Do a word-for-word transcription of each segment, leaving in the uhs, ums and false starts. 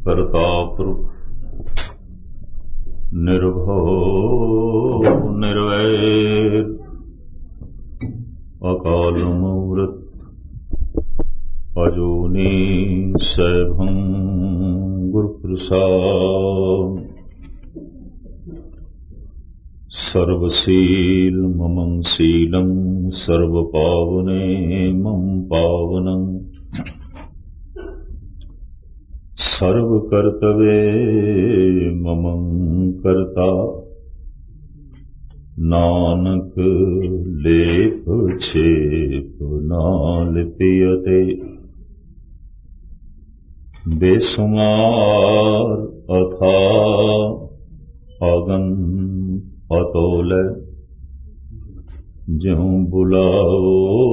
ਕਰਤਾਪੁਰਖ ਨਿਰਭਉ ਨਿਰਵੈਰ ਅਕਾਲ ਮੂਰਤ ਅਜੂਨੀ ਸੈਭੰ ਗੁਰ ਪ੍ਰਸਾਦ ਸਰਵਸੀਲ ਮਮੰ ਸੀਲੰ ਸਰਵ ਪਾਵਨੇ ਮਮ ਪਾਵਨੰ ਸਰਵ ਕਰਤਵੇ ਮਮੰ ਕਰਤਾ ਨਾਨਕ ਲੇਪ ਛੇਪ ਨਾ ਲਿਪਿਯਤੇ ਬੇਸੁਮਾਰ ਅਥਾ ਅਗਨ ਅਤੋਲ ਜਿਉ ਬੁਲਾਓ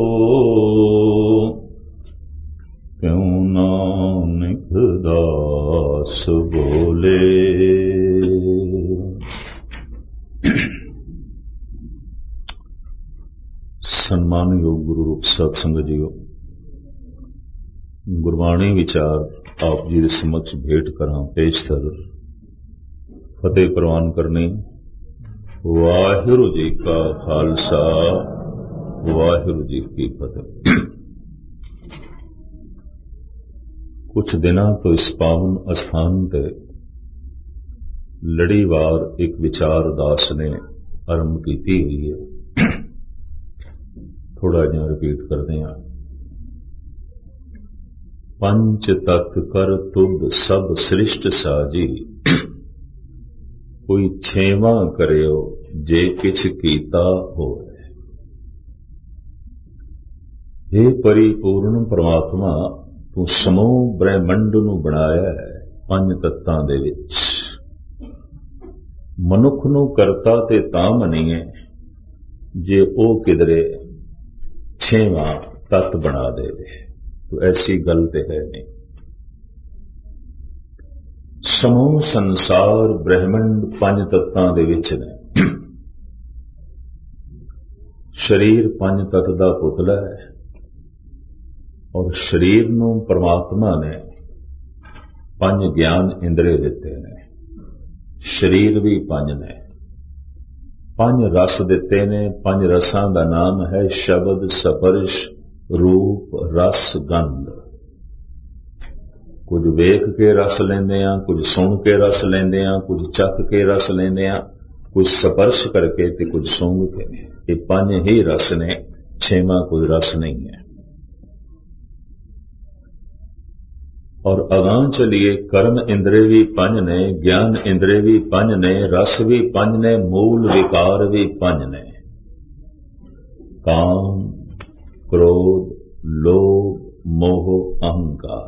ਕਿਉ ਨਾਨਕ ਦਾਸ ਬੋਲੇ। ਸਨਮਾਨਯੋਗ ਗੁਰੂ ਰੂਪ ਸਾਧ ਸੰਗਤ ਜੀਓ, ਗੁਰਬਾਣੀ ਵਿਚਾਰ ਆਪ ਜੀ ਦੇ ਸਮਕਸ਼ ਭੇਟ ਕਰਾਂ ਪੇਸ਼ਤਰ ਫਤਿਹ ਪ੍ਰਵਾਨ ਕਰਨੀ। ਵਾਹਿਗੁਰੂ ਜੀ ਕਾ ਖਾਲਸਾ ਵਾਹਿਗੁਰੂ ਜੀ ਕੀ ਫਤਿਹ। ਕੁਝ ਦਿਨਾਂ ਤੋਂ ਇਸ ਪਾਵਨ ਅਸਥਾਨ ਤੇ ਲੜੀਵਾਰ ਇੱਕ ਵਿਚਾਰ ਦਾਸ ਨੇ ਆਰੰਭ ਕੀਤੀ ਹੋਈ ਹੈ। ਥੋੜਾ ਜਿਹਾ ਰਿਪੀਟ ਕਰਦੇ ਹਾਂ। ਪੰਚ ਤਤ ਕਰ ਤੁਧ ਸਭ ਸ੍ਰਿਸ਼ਟ ਸਾਜੀ, ਕੋਈ ਛੇਵਾਂ ਕਰਿਓ ਜੇ ਕਿਛ ਕੀਤਾ ਹੋਵੇ। हे ਪਰਿਪੂਰਨ ਪ੍ਰਮਾਤਮਾ, ਤੂੰ ਸਮੂਹ ਬ੍ਰਹਿਮੰਡ ਨੂੰ ਬਣਾਇਆ ਹੈ ਪੰਜ ਤੱਤਾਂ ਦੇ ਵਿੱਚ। ਮਨੁੱਖ ਨੂੰ ਕਰਤਾ ਤੇ ਤਾਂ ਮੰਨੀਏ ਜੇ ਉਹ ਕਿਧਰੇ ਛੇਵਾਂ ਤੱਤ ਬਣਾ ਦੇਵੇ, ਤੂੰ ਐਸੀ ਗੱਲ ਤੇ ਹੈ ਨਹੀਂ। ਸਮੂਹ ਸੰਸਾਰ ਬ੍ਰਹਿਮੰਡ ਪੰਜ ਤੱਤਾਂ ਦੇ ਵਿੱਚ ਨੇ। ਸਰੀਰ ਪੰਜ ਤੱਤ ਦਾ ਪੁਤਲਾ ਹੈ ਔਰ ਸਰੀਰ ਨੂੰ ਪਰਮਾਤਮਾ ਨੇ ਪੰਜ ਗਿਆਨ ਇੰਦਰੀ ਦਿੱਤੇ ਨੇ। ਸਰੀਰ ਵੀ ਪੰਜ ਨੇ, ਪੰਜ ਰਸ ਦਿੱਤੇ ਨੇ। ਪੰਜ ਰਸਾਂ ਦਾ ਨਾਮ ਹੈ ਸ਼ਬਦ, ਸਪਰਸ਼, ਰੂਪ, ਰਸ, ਗੰਧ। ਕੁਝ ਵੇਖ ਕੇ ਰਸ ਲੈਂਦੇ ਆ, ਕੁਝ ਸੁਣ ਕੇ ਰਸ ਲੈਂਦੇ ਆ, ਕੁਝ ਚੱਖ ਕੇ ਰਸ ਲੈਂਦੇ ਆ, ਕੁਝ ਸਪਰਸ਼ ਕਰਕੇ ਤੇ ਕੁਝ ਸੂੰਘ ਕੇ। ਇਹ ਪੰਜ ਹੀ ਰਸ ਨੇ, ਛੇਵਾਂ ਕੋਈ ਰਸ ਨਹੀਂ ਹੈ। ਔਰ ਅਗਾਂਹ ਚਲੀਏ, ਕਰਮ ਇੰਦਰੀ ਵੀ ਪੰਜ ਨੇ, ਗਿਆਨ ਇੰਦਰੀ ਵੀ ਪੰਜ ਨੇ, ਰਸ ਵੀ ਪੰਜ ਨੇ, ਮੂਲ ਵਿਕਾਰ ਵੀ ਪੰਜ ਨੇ। ਕਾਮ, ਕ੍ਰੋਧ, ਲੋਭ, ਮੋਹ, ਅਹੰਕਾਰ।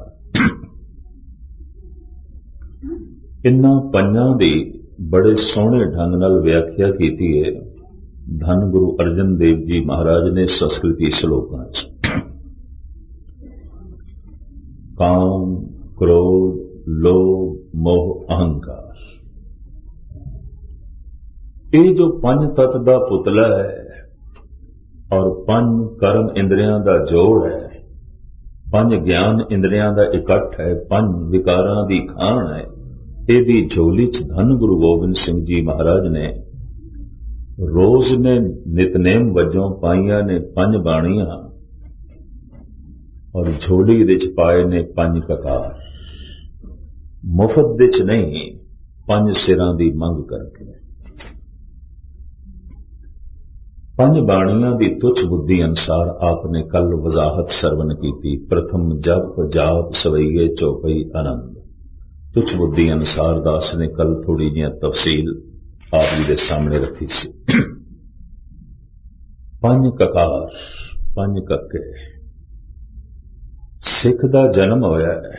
ਇਨ੍ਹਾਂ ਪੰਜਾਂ ਦੀ ਬੜੇ ਸੋਹਣੇ ਢੰਗ ਨਾਲ ਵਿਆਖਿਆ ਕੀਤੀ ਹੈ ਧੰਨ ਗੁਰੂ ਅਰਜਨ ਦੇਵ ਜੀ ਮਹਾਰਾਜ ਨੇ ਸੰਸਕ੍ਰਿਤੀ ਸ਼ਲੋਕਾਂ 'ਚ। ਕਾਮ, ਕ੍ਰੋਧ, ਲੋਭ, ਮੋਹ, ਅਹੰਕਾਰ, ਇਹ ਜੋ ਪੰਜ ਤੱਤ ਦਾ ਪੁਤਲਾ ਹੈ ਔਰ ਪੰਜ ਕਰਮ ਇੰਦਰੀਆਂ ਦਾ ਜੋੜ ਹੈ, ਪੰਜ ਗਿਆਨ ਇੰਦਰੀਆਂ ਦਾ ਇਕੱਠ ਹੈ, ਪੰਜ ਵਿਕਾਰਾਂ ਦੀ ਖਾਣ ਹੈ, ਇਹਦੀ ਝੋਲੀ 'ਚ ਧੰਨ ਗੁਰੂ ਗੋਬਿੰਦ ਸਿੰਘ ਜੀ ਮਹਾਰਾਜ ਨੇ ਰੋਜ਼ ਨੇ ਨਿਤਨੇਮ ਵਜੋਂ ਪਾਈਆਂ ਨੇ ਪੰਜ ਬਾਣੀਆਂ ਔਰ ਝੋਲੀ ਦੇ 'ਚ ਪਾਏ ਨੇ ਪੰਜ ਕਕਾਰ। ਮੁਫਤ ਦੇ 'ਚ ਨਹੀਂ, ਪੰਜ ਸਿਰਾਂ ਦੀ ਮੰਗ ਕਰਕੇ। ਪੰਜ ਬਾਣੀਆਂ ਦੀ ਤੁੱਛ ਬੁੱਧੀ ਅਨੁਸਾਰ ਆਪਨੇ ਕੱਲ ਵਜ਼ਾਹਤ ਸਰਵਨ ਕੀਤੀ। ਪ੍ਰਥਮ ਜਪ ਜਾਪ ਸਵਈਏ ਚੌਪਈ ਆਨੰਦ। ਤੁੱਛ ਬੁੱਧੀ ਅਨੁਸਾਰ ਦਾਸ ਨੇ ਕੱਲ ਥੋੜੀ ਜਿਹੀ ਤਫਸੀਲ ਆਪ ਜੀ ਦੇ ਸਾਹਮਣੇ ਰੱਖੀ ਸੀ। ਪੰਜ ਕਕਾਰ, ਪੰਜ ਕੱਕੇ। ਸਿੱਖ ਦਾ ਜਨਮ ਹੋਇਆ ਹੈ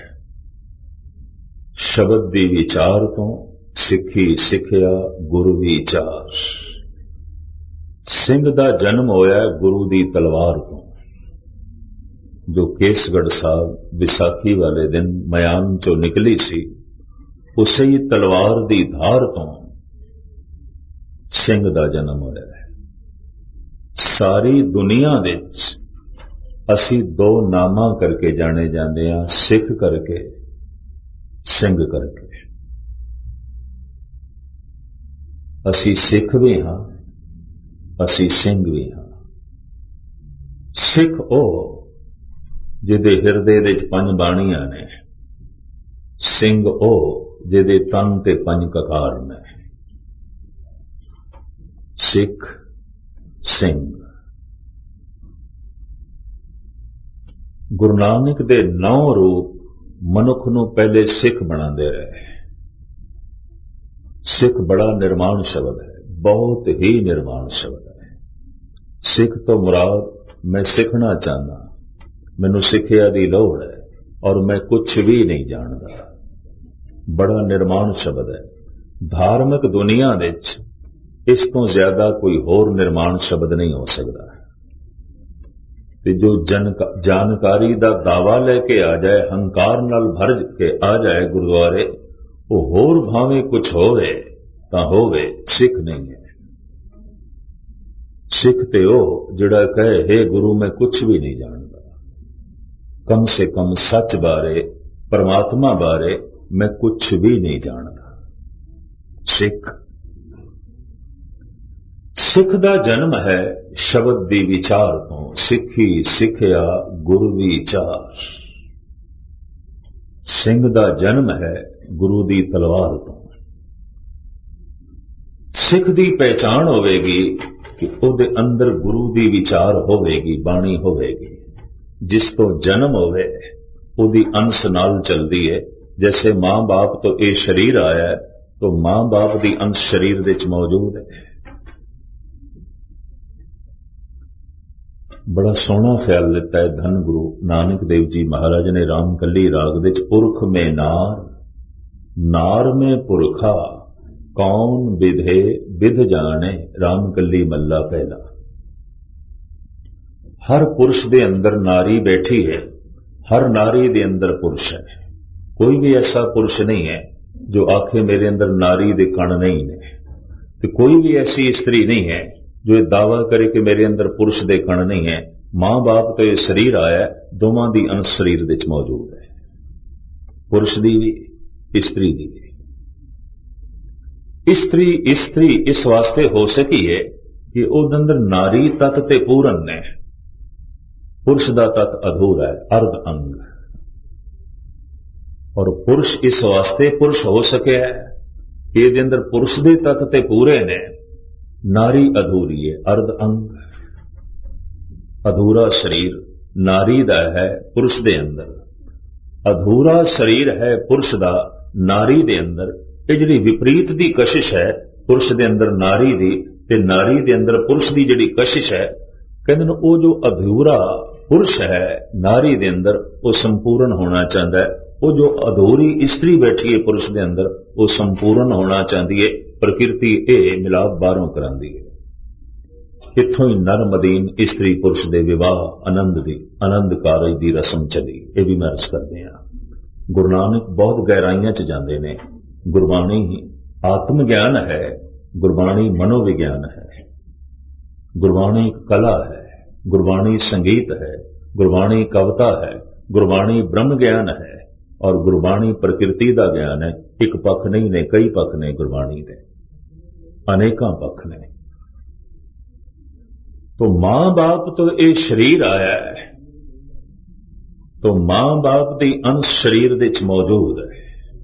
ਸ਼ਬਦ ਦੀ ਵਿਚਾਰ ਤੋਂ, ਸਿੱਖੀ ਸਿੱਖਿਆ ਗੁਰੂ ਵਿਚਾਰ। ਸਿੰਘ ਦਾ ਜਨਮ ਹੋਇਆ ਗੁਰੂ ਦੀ ਤਲਵਾਰ ਤੋਂ, ਜੋ ਕੇਸਗੜ੍ਹ ਸਾਹਿਬ ਵਿਸਾਖੀ ਵਾਲੇ ਦਿਨ ਮਯਾਨ ਚੋਂ ਨਿਕਲੀ ਸੀ, ਉਸੇ ਹੀ ਤਲਵਾਰ ਦੀ ਧਾਰ ਤੋਂ ਸਿੰਘ ਦਾ ਜਨਮ ਹੋਇਆ ਹੈ। ਸਾਰੀ ਦੁਨੀਆ ਵਿੱਚ ਅਸੀਂ ਦੋ ਨਾਮਾਂ ਕਰਕੇ ਜਾਣੇ ਜਾਂਦੇ ਹਾਂ, ਸਿੱਖ ਕਰਕੇ, ਸਿੰਘ करके। असी सिख भी हाँ, असी सिंह भी हाँ। सिख ओ जिहदे हिरदे दे पंज बाणियां ने, सिंह ओ जिहदे तन ते पंज ककार ने। सिख सिंह। गुरु नानक दे नौ रूप मनुख नूं पहले सिख बनाते रहे। सिख बड़ा निर्माण शब्द है, बहुत ही निर्माण शब्द है। सिख तो मुराद मैं सिखना चाहना, मैनू सिखिया दी लोड़ है और मैं कुछ भी नहीं जानता। बड़ा निर्माण शब्द है। धार्मिक दुनिया विच इस तो ज्यादा कोई होर निर्माण शब्द नहीं हो सकता। ते जो जन जानकारी दा दावा लेके आ जाए, हंकार नाल भर के आ जाए गुरुद्वारे, वो होर भावें कुछ होवे तां होवे, सिख नहीं है। सिख ते ओ जिहड़ा कहे हे गुरु मैं कुछ भी नहीं जानता, कम से कम सच बारे परमात्मा बारे मैं कुछ भी नहीं जानता। सिख सिख दा जन्म है शब्द दी विचार तो। सिखी सिखिया गुरु विचार। सिंह दा जन्म है गुरु दी तलवार तो। सिख दी पहचान होवेगी कि उहदे अंदर गुरु दी विचार होवेगी, बाणी होवेगी। जिस तो जन्म होवे उहदी अंश नाल चलदी है। जैसे मां बाप तो ये शरीर आया है तो मां बाप दी अंश शरीर दे विच मौजूद है। बड़ा सोहना ख्याल दिता है धन गुरु नानक देव जी महाराज ने रामकली राग दे पुरख में नार, नार में पुरखा, कौन विधे विध जाने, रामकली मल्ला पहला। हर पुरुष दे अंदर नारी बैठी है, हर नारी दे अंदर पुरुष है। कोई भी ऐसा पुरुष नहीं है जो आखे मेरे अंदर नारी दे कण नहीं ने, तो कोई भी ऐसी स्त्री नहीं है जो ये दावा करे कि मेरे अंदर पुरुष दे कण नहीं है। मां बाप तो ये शरीर आया, दोवां दी अंश शरीर दे विच मौजूद है, पुरुष दी भी स्त्री दी भी। स्त्री स्त्री इस वास्ते हो सकी है कि उहदे अंदर नारी तत्त ते पूरन ने, पुरुष दा तत्त अधूरा है, अर्ध अंग। और पुरुष इस वास्ते पुरुष हो सके है कि इहदे अंदर पुरुष दे तत्त ते पूरे ने, नारी अधूरी है, अर्ध अंग। अधूरा शरीर नारी दा है पुरुष दे अंदर, अधूरा शरीर है पुरुष दा नारी दे अंदर। ये जिहड़ी विपरीत दी कशिश है पुरुष दे अंदर नारी दी ते नारी दे अंदर पुरुष दी जिहड़ी कशिश है, कहंदे ने ओ जो अधूरा पुरुष है नारी दे अंदर वो संपूर्ण होना चाहता है। वो जो अधूरी स्त्री बैठी है पुरुष दे अंदर वो संपूर्ण होना चाहती है। प्रकृति ए मिलाप बारों करांदी है। इत्थों ही नर मदीन स्त्री पुरुष दे विवाह आनंद दी आनंद कारज दी रस्म चली। ये भी मैं अर्ज करदे हां। गुरु नानक बहुत गहराइयां च जांदे ने। गुरबाणी आत्म ज्ञान है, गुरबाणी मनोविज्ञान है, गुरबाणी कला है, गुरबाणी संगीत है, गुरबाणी कविता है, गुरबाणी ब्रह्म ज्ञान है और गुरबाणी प्रकृति का ज्ञान है। एक पक्ष नहीं ने, कई पक्ष ने गुरबाणी दे, अनेकां पक्ष ने। तो मां बाप तो ये शरीर आया है, तो मां बाप की अंश शरीर दे विच मौजूद है।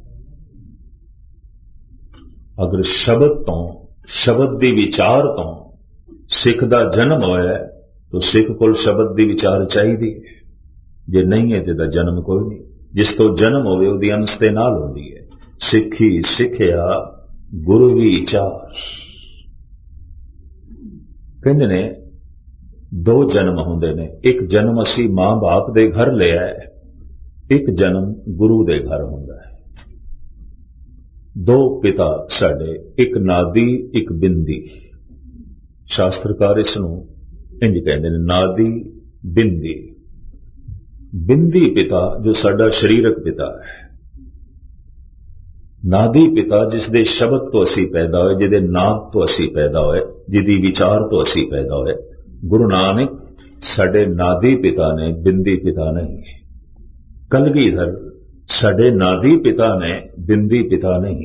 अगर शब्द तो शब्द की विचार तो सिख का जन्म होया तो सिख को शब्द की विचार चाहिए। जे नहीं है तो जन्म कोई नहीं। जिस तो जन्म होवे उहदी अंश दे नाल होंदी है। सिखी सिखिया गुरु विचार। कहंदे ने दो जन्म होंदे ने। एक जन्म असी मां बाप दे घर लिया है, एक जन्म गुरु दे घर होंदा है। दो पिता साडे, एक नादी एक बिंदी। शास्त्रकार इसनूं इंज कहंदे ने, नादी बिंदी। बिंदी पिता जो साडा शरीरक पिता है, नादी पिता जिसदे शब्द तो असी पैदा होए, जिहदे नाद तो असी पैदा होए, जिहदी विचार तो असी पैदा होए। गुरु नानक साडे नादी पिता ने, बिंदी पिता नहीं। कलगीधर साडे नादी पिता ने, बिंदी पिता नहीं।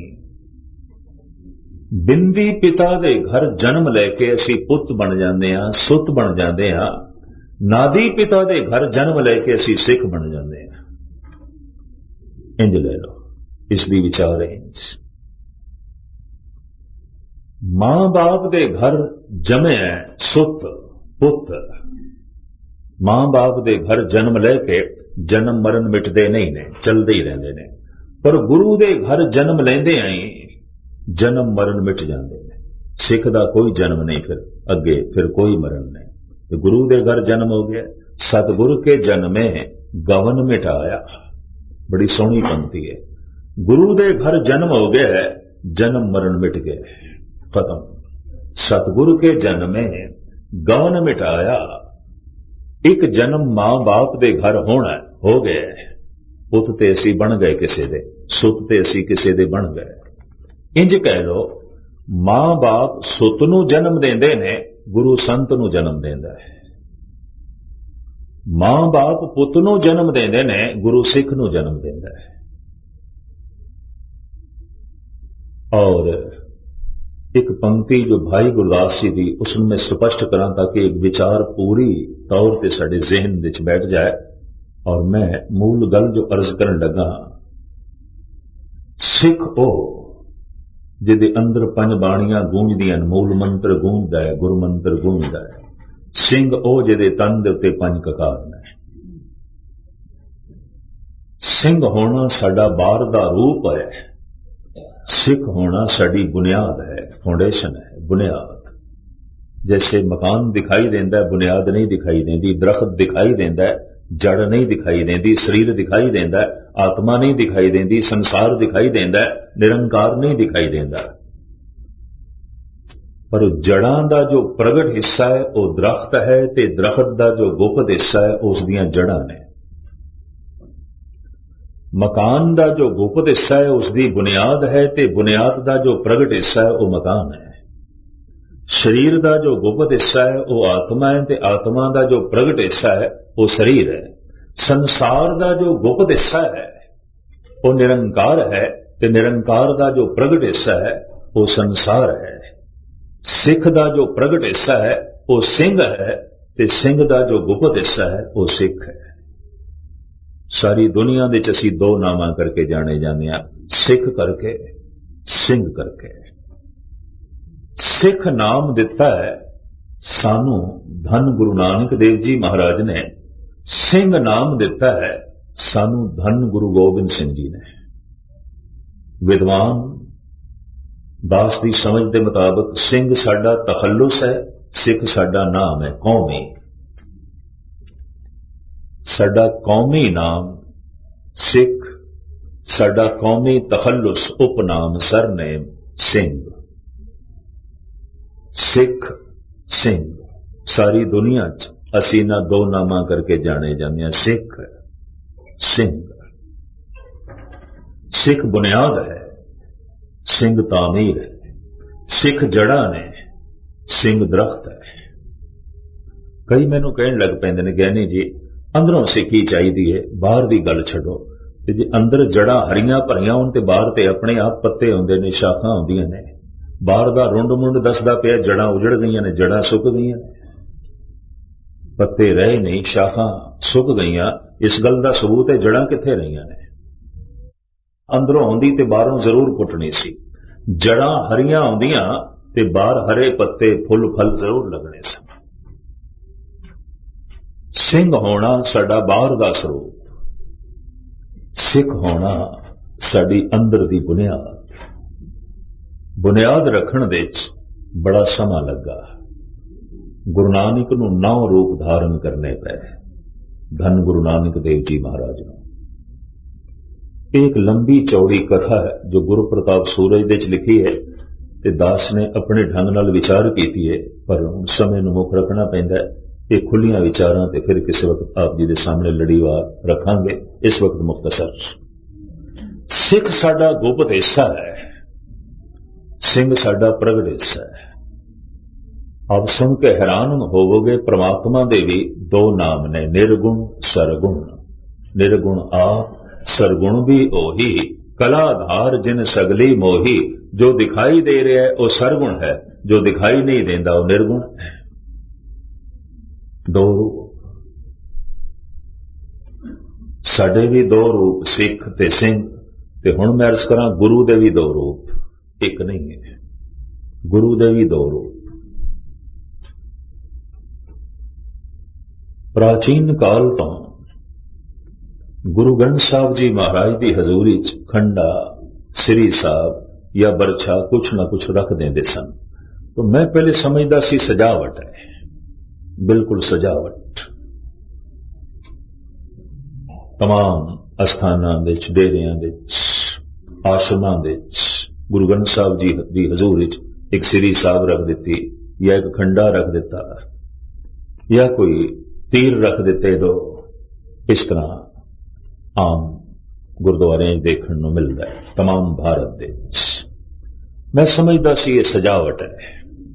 बिंदी पिता दे घर जन्म लैके असी पुत बन जाते हैं, सुत बन जाते हैं। नादी पिता दे घर जन्म लैके असी सिख बन जाते हैं। इंज ले लो, इसकी विचार है इंज। मां बाप दे घर जमे सुत पुत, मां बाप दे घर जन्म लैके जन्म मरण मिटते नहीं ने, चलते ही रहते ने। पर गुरु दे घर जन्म लेंदे आई जन्म मरण मिट जाते हैं। सिख दा कोई जन्म नहीं, फिर अगे फिर कोई मरण नहीं। तो गुरु दे घर जन्म हो गया। सतगुरु के जन्मे गवन मिटाया, बड़ी सोहनी पंक्ति है। गुरु दे घर जन्म हो गया, जन्म मरण मिट गए, खत्म। सतगुरु के जन्मे गवन मिटाया। एक जन्म मां बाप दे घर होना हो गया। पुत ते असी बन गए किसे दे, सुत ते असी किसे दे बन गए। इंज कह लो, मां बाप सुत नूं जन्म देंदे ने, गुरु संत नूं जन्म देंदा है। मां बाप पुत नूं जन्म देंदे ने, गुरु सिख नूं जन्म देंदा है। और एक पंक्ति जो भाई गुरदास जी की, उसमें मैं स्पष्ट करा ताकि एक विचार पूरी तौर पर साडे ज़हन विच बैठ जाए। और मैं मूल गल जो अर्ज करन लगा, सिख ओ जिहदे अंदर पंज बाणियां गूंजदियां, मूल मंत्र गूंजदा है, गुरु मंत्र गूंजदा है। सिंह ओ जिहदे तन दे उत्ते पंज ककार ने। सिंह होना साडा बाहर दा रूप है, सिख होना साडी बुनियाद है, फाउंडेशन है, बुनियाद। जैसे मकान दिखाई देंदा है, बुनियाद नहीं दिखाई देंदी। दरख्त दिखाई देंदा है, जड़ नहीं दिखाई देंदी। शरीर दिखाई देंदा है, आत्मा नहीं दिखाई देंदी। संसार दिखाई देंदा है, निरंकार नहीं दिखाई देंदा। पर जड़ां दा जो प्रगट हिस्सा है वह दरख्त है, ते दरख्त दा जो गुप्त हिस्सा है उस दियां जड़ां ने। मकान दा जो गुप्त हिस्सा है उसकी बुनियाद है, ते बुनियाद दा जो प्रगट हिस्सा है वह मकान है। शरीर दा जो गुप्त हिस्सा है वह आत्मा है, ते आत्मा दा जो प्रगट हिस्सा है वह शरीर है। संसार दा जो गुप्त हिस्सा है वह निरंकार है, ते निरंकार दा जो प्रगट हिस्सा है वह संसार है। सिख दा जो प्रगट हिस्सा है वह सिंह है, ते सिंह दा जो गुप्त हिस्सा है वह सिख है। सारी दुनिया दे च असीं दो नामां करके जाने जाने आ, सिख करके, सिंह करके। सिख नाम दिता है सानू धन गुरु नानक देव जी महाराज ने। सिंह नाम दिता है सानू धन गुरु गोबिंद सिंह जी ने। विद्वान दास की समझ के मुताबिक सिंह साडा तखल्लुस है, सिख साडा नाम है, कौमी। साडा कौमी नाम सिख, साडा कौमी तखल्लुस उपनाम सरनेम सिंह। सिख सिंह सारी दुनिया च असी ना दो नामा करके जाने जाने हैं, सिख सिंह। सिख बुनियाद है, सिंह तामीर है। सिख जड़ा ने, सिंह दरख्त है। कई मैनू कहन लग पैंदे ने, गहनी जी अंदरों सिक्खी चाहिए, बाहर की गल छड्डो। ते जे अंदर जड़ा हरियां भरियां होण ते बाहर ते अपने आप पत्ते होंदे ने, शाखां होंदियां ने। बाहर दा रुंड मुंड दसदा पिया जड़ा उजड़ गईयां ने, जड़ा सुक गईयां ने, पत्ते रहे नहीं, शाखां सुक गईयां। इस गल का सबूत है जड़ा कित्थे रहीआं ने। अंदरों आउंदी ते बाहरों जरूर पुटनी सी। जड़ा हरियां आउंदियां ते बाहर हरे पत्ते फुल फल जरूर लगने सन। सिंह होना साडा बाहर दा स्वरूप, सिख होना साडी अंदर दी बुनियाद। बुनियाद रखण दे बड़ा समा लगा। गुरु नानक नूं नौ रूप धारण करने पे, धन गुरु नानक देव जी महाराज नूं। एक लंबी चौड़ी कथा है जो गुरु प्रताप सूरज दे च लिखी है, ते दास ने अपने ढंग नाल विचार कीती है, पर हुण समय नूं मुख रखना पैंदा है। ये खुलियां विचारां ते फिर किसी वक्त आप जी दे सामने लड़ीवार रखांगे। इस वक्त मुख्तसर सिख साडा गुप्त हिस्सा है, सिंह साडा प्रगट हिस्सा है। आप सुन के हैरान होवोगे, परमात्मा दे भी दो नाम ने, निर्गुण सरगुण। निर्गुण आप, सरगुण भी ओही कलाधार जिन सगली मोही। जो दिखाई दे रहा है वह सरगुण है, जो दिखाई नहीं देता वह निर्गुण है। दो रूप साडे भी दो रूप सिख ते सिंह ते हुण मैं अर्ज करा गुरु दे भी दो रूप, एक नहीं है। गुरु दे भी दो रूप। प्राचीन काल तो गुरु ग्रंथ साहब जी महाराज की हजूरी च खंडा श्री साहब या बरछा कुछ ना कुछ रख देंदे सन। तो मैं पहले समझदा सी सजावट है, बिल्कुल सजावट। तमाम अस्थानां विच डेरियां विच आश्रमां विच गुरु ग्रंथ साहब जी की हजूरी च एक श्री साहब रख दिती या एक खंडा रख दिता या कोई तीर रख दिते। दो इस तरह आम गुरुद्वारे देखने को मिलता है तमाम भारत दे। मैं समझदा सी ये सजावट है,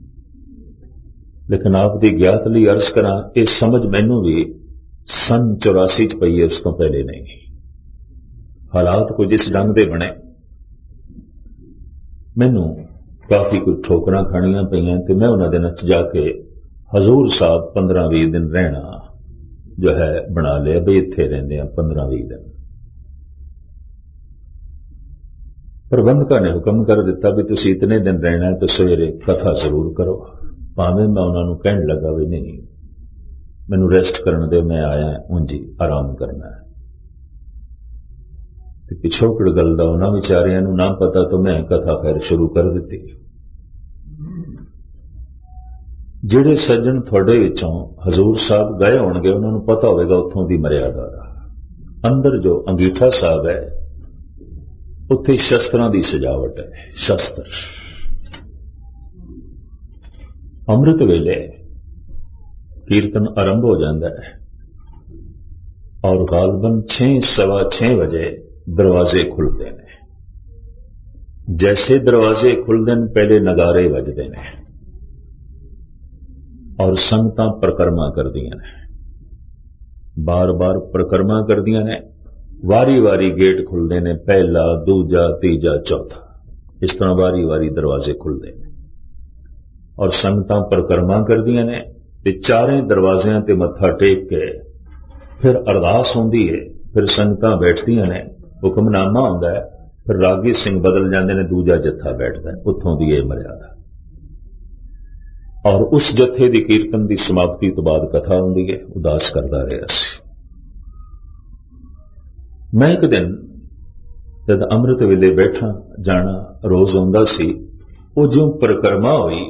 लेकिन आप दी ज्ञात लई अर्ज करा ये समझ मैनू भी सन चौरासी च पई है, उस तो पहले नहीं। हालात कुछ इस ढंग दे बने मैनू काफी कुछ ठोकरां खाणियां पईयां ते मैं उन्हां दिनां च जाके हजूर साहब पंद्रह भी दिन रहना जो है बना लिया भी इत्थे रहिंदे आ पंद्रह भी दिन। प्रबंधक ने हुक्म कर दिता भी तुसी इतने दिन रहना है तो सवेरे कथा जरूर करो। भावें मैं उन्होंने कहने लगा भी नहीं मैनू रेस्ट करने दे, मैं आया उंजी आराम करना है। पिछोकड़ गल दा उन्हां विचारियां नूं ना पता तो मैं कथा खैर शुरू कर दी। जिहड़े सज्जन थोड़े विचों हजूर साहब गए होणगे उन्होंने पता होगा उत्थों की मर्यादा। अंदर जो अंगीठा साहब है उत्थे शस्त्रां की सजावट है। शस्त्र अमृत वेले कीर्तन आरंभ हो जाता है और गालबन छह सवा छह बजे दरवाजे खुलते हैं। जैसे दरवाजे खुलते हैं पहले नगारे बजते हैं और संगतां परिक्रमा करदियां ने, बार बार परिक्रमा करदियां ने। वारी वारी गेट खुलते हैं, पहला दूजा तीजा चौथा, इस तरह वारी वारी दरवाजे खुलते हैं और संगतां परिक्रमा करदियां ने ते चारें दरवाजियां ते मत्था टेक के फिर अरदास होंदी है। फिर संगतां बैठदियां ने, हुक्मनामा होंदा है, फिर रागी सिंह बदल जाते हैं, दूजा जत्था बैठता है। उत्थों की यह मर्यादा और उस जत्थे की कीर्तन की समाप्ति तो बाद कथा होंदी है। उदास करता रहा सी। मैं एक दिन जब अमृत वेले बैठा जाना रोज आंदा सी, वो जो परिक्रमा हुई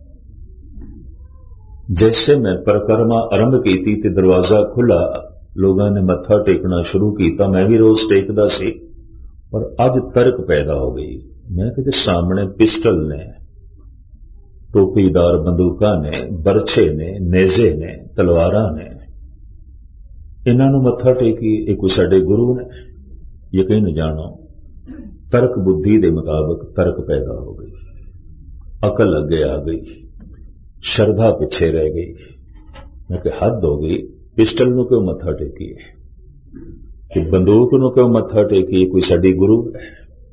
जैसे मैं परिक्रमा आरंभ की थी तो दरवाजा खुला, लोगों ने मत्था टेकना शुरू किया। मैं भी रोज टेकदा सी पर अज तर्क पैदा हो गई। मैं कहते सामने पिस्टल ने, टोपीदार बंदूकां ने, बरछे ने, नेजे ने, तलवारां ने, इन्हां नूं मत्था टेकी। ये कोई साडे गुरु ने? यकीन जानो तर्क बुद्धि के मुताबिक तर्क पैदा हो गई, अकल अगे आ गई, श्रद्धा पिछे रह गई। मैं कि हद हो गई, पिस्टल नूं क्यों मत्था टेकी है कि बंदूक नूं क्यों मत्था टेकी? कोई साडी गुरु है?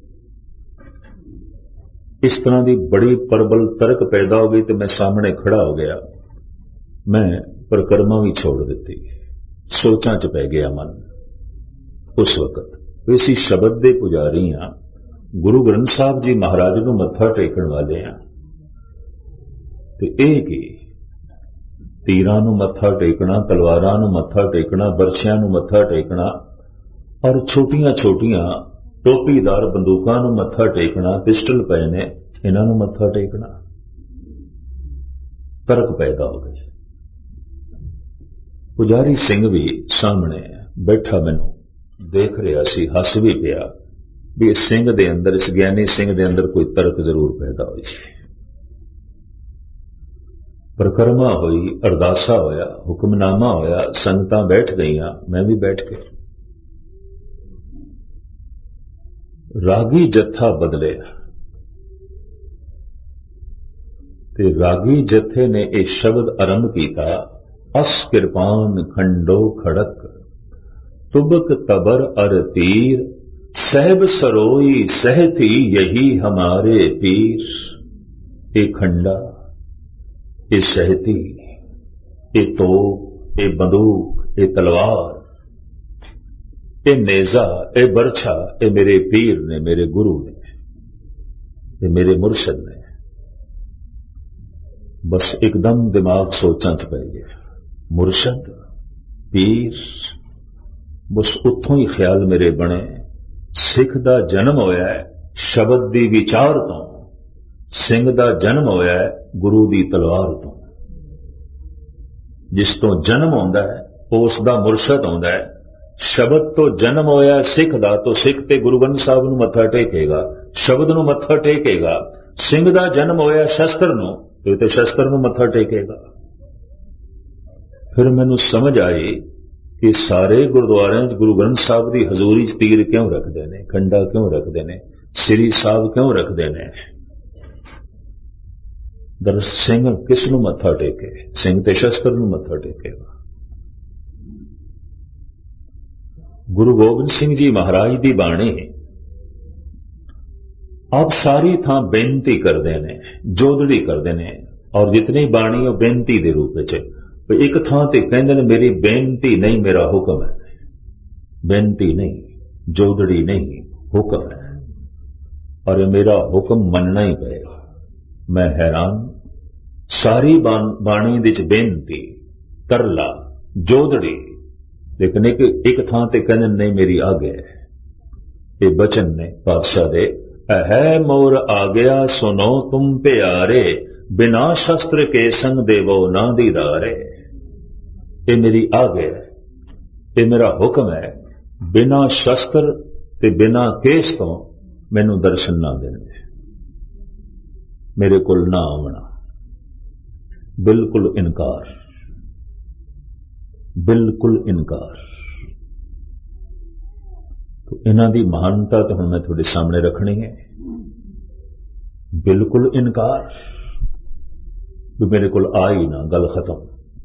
इस तरह की बड़ी प्रबल तर्क पैदा हो गई तो मैं सामने खड़ा हो गया। मैं परिक्रमा भी छोड़ दी, सोचां च पै गया मन। उस वक्त इसी शब्द के पुजारी हाँ, गुरु ग्रंथ साहब जी महाराज नूं मत्था टेकण वाले हाँ, तो यह कि तीरां नूं मत्था टेकना, तलवारां नूं मत्था टेकना, बरछियां नूं मत्था टेकना और छोटियां छोटियां टोपीदार बंदूकां नूं मत्था टेकना, पिस्टल पए ने, इन्हां नूं मत्था टेकना। तर्क पैदा हो गई। पुजारी सिंह भी सामने बैठा मैनू देख रहा सी, हस भी पिया भी इस सिंह दे अंदर, इस ज्ञानी सिंह दे अंदर कोई तर्क जरूर पैदा हुई। परिक्रमा हुई, अरदासा होया, हुक्मनामा होया, संगतां बैठ गईयां, मैं भी बैठ के। रागी जत्था बदले ते रागी जत्थे ने एक शब्द आरंभ किया, अस किरपान खंडो खड़क तुबक तबर अर तीर, सहब सरोई सहती यही हमारे पीर। ए खंडा, ए सहती, ए तोप, ए बंदूक, ए तलवार, ए नेजा, ए बरछा, ए मेरे पीर ने, मेरे गुरु ने, ये मेरे मुर्शद ने। बस एकदम दिमाग सोचां च पै गया, मुर्शद, पीर, बस उत्थों ही ख्याल मेरे बने, सिख दा जन्म होया है शब्द दी विचार तो, सिंह दा जन्म होया है गुरु दी तलवार तो। जिस तो जन्म होंदा है उस दा मुर्शद होंदा है। शब्द तो जन्म होया सिख दा, तो सिख ते गुरु ग्रंथ साहब नूं मत्था टेकेगा, शब्द नूं मत्था टेकेगा। सिंह दा जन्म होया शस्त्र नूं, तो ते शस्त्र नूं मत्था टेकेगा। फिर मैनूं समझ आई कि सारे गुरुद्वारिਆਂ च गुरु ग्रंथ साहब की हजूरी च तीर क्यों रखते हैं, खंडा क्यों रखते हैं, श्री साहब क्यों रखते हैं। दर सिंह किस नूं मत्था टेके, सिंह ते शस्त्र नूं मत्था टेकेगा। गुरु गोबिंद सिंह जी महाराज की बाणी आप सारी थां बेनती करते हैं, जोदड़ी करते हैं, और जितनी बाणी वो बेनती के रूप में। एक थां ते कहंदे ने मेरी बेनती नहीं मेरा हुक्म है, बेनती नहीं, जोदड़ी नहीं, हुक्म है, और ये मेरा हुक्म मनना ही पड़ेगा। मैं हैरान, सारी बाणी विच बेनती, तरला, जोदड़ी, लेकिन एक, एक थां ते कहंदे नहीं मेरी आगे है। ये बचन ने पातशाह दे, है मोर आ गया सुनो तुम प्यारे, बिना शस्त्र के संग देवो ना दीदारे। ये मेरी आगे है, ये मेरा हुक्म है, बिना शस्त्र ते बिना केस तो मैनू दर्शन ना देने, मेरे कोल ना आना। बिल्कुल इनकार, बिल्कुल इनकार। तो इन्हां दी महानता तो हुण मैं तुहाडे सामने रखनी है। बिल्कुल इनकार, भी मेरे कोल आ ही ना, गल खत्म।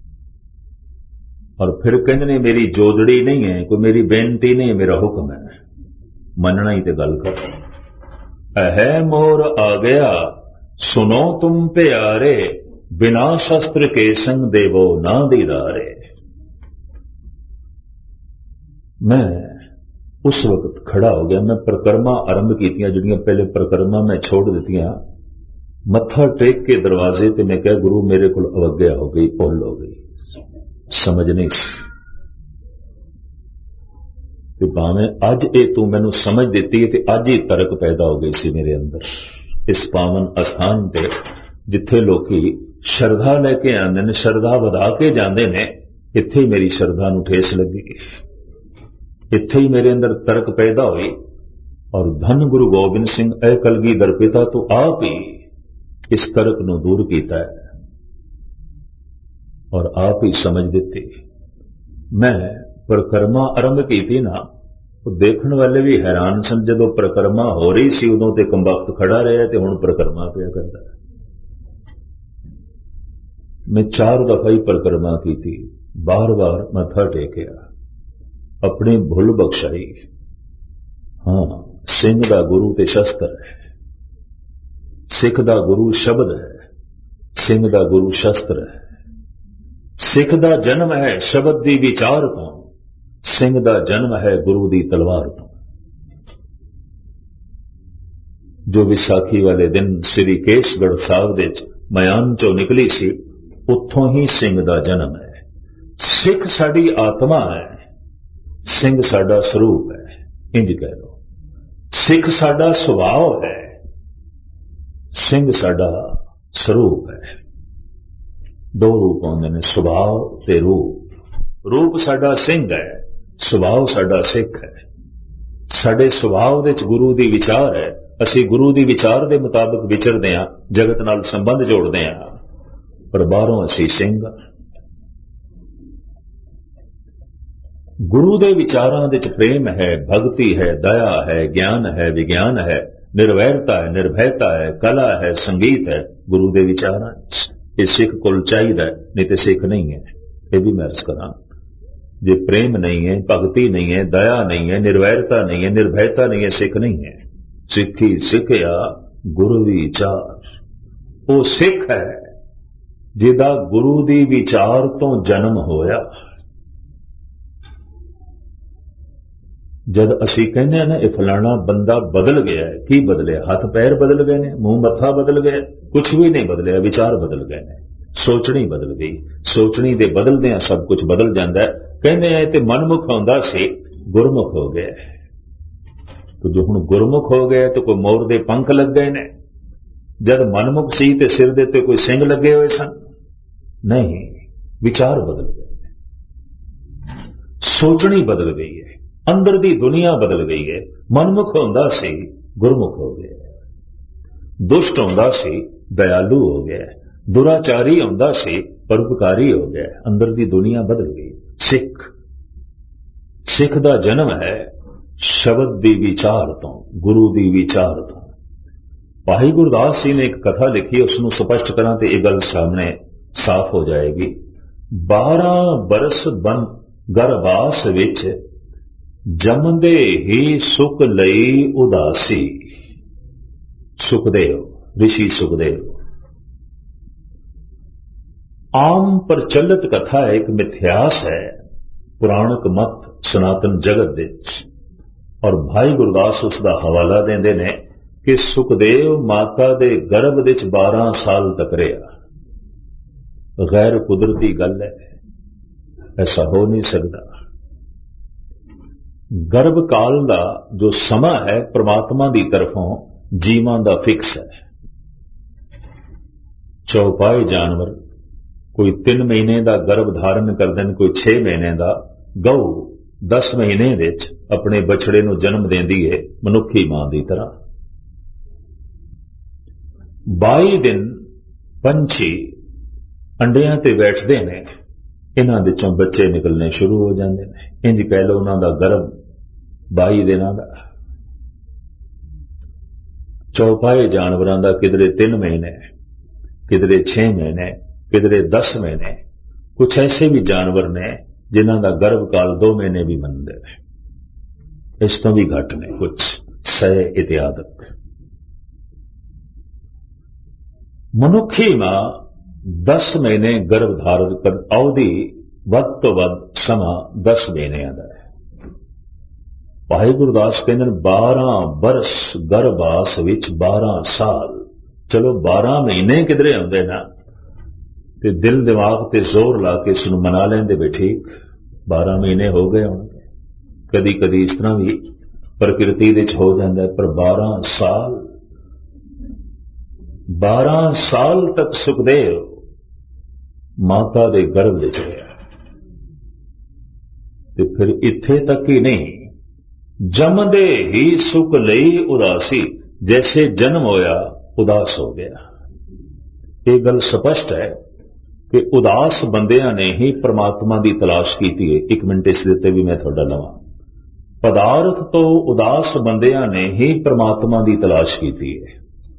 और फिर कहंदे ने मेरी जोदड़ी नहीं है, कोई मेरी बेनती नहीं है, मेरा हुक्म है, मनना ही ते गल खत्म। है मोर आ गया सुनो तुम प्यारे, बिना शस्त्र के संग देवो ना दीदारे। मैं उस वक्त खड़ा हो गया, मैं प्रकरमा आरंभ कीतियां, जिहड़ियां पहले प्रकरमा मैं छोड़ दित्तियां, मत्था टेक के दरवाजे ते मैं कहा गुरु मेरे को अवज्ञा हो गई, भुल हो गई, समझ नहीं सी। ते भावें अज ये तू मैनू समझ दिती ते अज ही तरक पैदा हो गई सी मेरे अंदर। इस पावन अस्थान ते जिथे लोकी शरधा लैके आंदे ने, शरधा वधा के जांदे ने, इत्थे ही मेरी शरधा नूं ठेस लगी, इत्थे ही मेरे अंदर तरक पैदा हुई। और धन गुरु गोबिंद सिंह ऐ कलगीधर पिता तो आप ही इस तरक नूं दूर कीता है और आप ही समझ दिती। मैं परिक्रमा आरंभ की ना, तो देखने वाले भी हैरान सन, जदों परिक्रमा हो रही सी उदों ते कंबख्त खड़ा रहा ते हुण परिक्रमा पिया करदा है। मैं चार दफा ही परिक्रमा की थी, बार बार मत्था टेकिया, अपनी भुल बख्शाई। हाँ, सिंह दा गुरु ते शस्त्र है, सिख दा गुरु शब्द है, सिंह दा गुरु शस्त्र है। सिख दा जन्म है शब्द दी विचार तो, सिंह दा जन्म है गुरु दी तलवार तो। जो विसाखी वाले दिन श्री केसगढ़ साहब दे मयान चो निकली सी, उत्थों ही सिंह दा जन्म है। सिख साडी आत्मा है, सिंह साडा स्वरूप है, इंज कह लो। सिख साडा सुभाव है, सिंह साडा स्वरूप है। दो रूप होंदे ने, सुभाव ते रूप। रूप साडा सिंह है, सुभाव साडा सिख है। साडे सुभाव दे च गुरु दी विचार है, असी गुरु दी विचार दे मुताबिक विचरदे हां, जगत नाल संबंध जोड़दे हां, पर बाहरों असी सिंह। गुरु दे विचारां दे च प्रेम है, भक्ति है, दया है, ज्ञान है, विज्ञान है, निर्वैरता है, निर्भयता है, कला है, संगीत है। गुरु दे विचारां ये सिख कोल चाहिदा, नहीं तो सिख नहीं है। ये भी मैं अर्ज करा। जे प्रेम नहीं है, भगती नहीं है, दया नहीं है, निर्वैरता नहीं है, निर्भयता नहीं है, सिख नहीं है। सिखी सिखिया गुरु विचार, वो सिख है जिदा गुरु दी विचार तो जन्म होया। जद असी कहने ना ये फलाना बंदा बदल गया है, की बदलिया? हाथ पैर बदल गए ने, मुंह मत्था बदल गया? कुछ भी नहीं बदलिया, विचार बदल गए ने, सोचनी बदल गई। सोचनी दे बदलदे सब कुछ बदल जाता है। कहने हैं ते मनमुख होंदा सी गुरमुख हो गया। तो जो हुण गुरमुख हो गया तो कोई मोर दे पंख लग गए ने, जद मनमुख सी ते सिर दे ते कोई सिंह लगे हुए सन? नहीं, विचार बदल गए, सोचनी बदल गई है, अंदर दी दुनिया बदल गई है। मनमुख होंदा सी गुरमुख हो गया, दुष्ट होंदा सी दयालु हो गया, दुराचारी होंदा सी परोपकारी हो गया। अंदर दी दुनिया बदल गई। सिख सिख दा जन्म है शब्द दी विचार तो, गुरु दी विचार तो। भाई गुरदास जी ने एक कथा लिखी, उसनों स्पष्ट करा तो यह गल सामने साफ हो जाएगी। बारह बरस बन गर्भास विच जमदे ही सुख लई उदासी। सुखदेव, ऋषि सुखदेव। आम प्रचलित कथा है, एक मिथ्यास है, पुराणक मत सनातन जगत विच। और भाई गुरदास उसका हवाला देंदे ने कि सुखदेव माता दे गर्भ विच बारह साल तक रहा। गैर कुदरती गल है, ऐसा हो नहीं सकता। गर्भ काल का जो समा है परमात्मा की तरफों जीवां दा फिक्स है। चौपाए जानवर कोई तीन महीने का गर्भ धारण करते हैं, कोई छे महीने का। गऊ दस महीने विच अपने बछड़े नूं जन्म देंदी है मनुखी मां की तरह। बाई दिन पंछी अंडियां ते बैठते हैं, इन्हां विचों बच्चे निकलने शुरू हो जाते हैं। इंज कह लो उन्हां दा गर्भ बाई दिनां दा। चौपाए जानवरां दा किधरे तीन महीने, किधरे छे महीने, किधरे दस महीने। कुछ ऐसे भी जानवर ने जिन्हां दा गर्भ काल दो महीने भी मनदे ने, इस तो भी घट ने कुछ सै इत्यादक। मनुखी मां दस महीने गर्भ धारण कर अवधि वध तो वध समा दस महीने दा है। भाई गुरदास कहते बारह बरस गर्भास विच बारह साल। चलो बारह महीने किधरे आंदे ना, ते दिल दिमाग ते जोर ला के इसनूं मना लेंदे भी ठीक, बारह महीने हो गए होंगे। कदी कदी इस तरह भी प्रकृति विच हो जाता है, पर बारह साल बारह साल तक सुखदेव माता दे गर्भ विच रहा। ते फिर इत्थे तक ही नहीं, जमदे ही सुख लई उदासी। जैसे जन्म होया उदास हो गया। ये गल स्पष्ट है कि उदास बंदियां ने ही परमात्मा की तलाश की है। एक मिनट इस देते भी मैं थोड़ा लवां। पदार्थ तो उदास बंदियां ने ही परमात्मा की तलाश की है।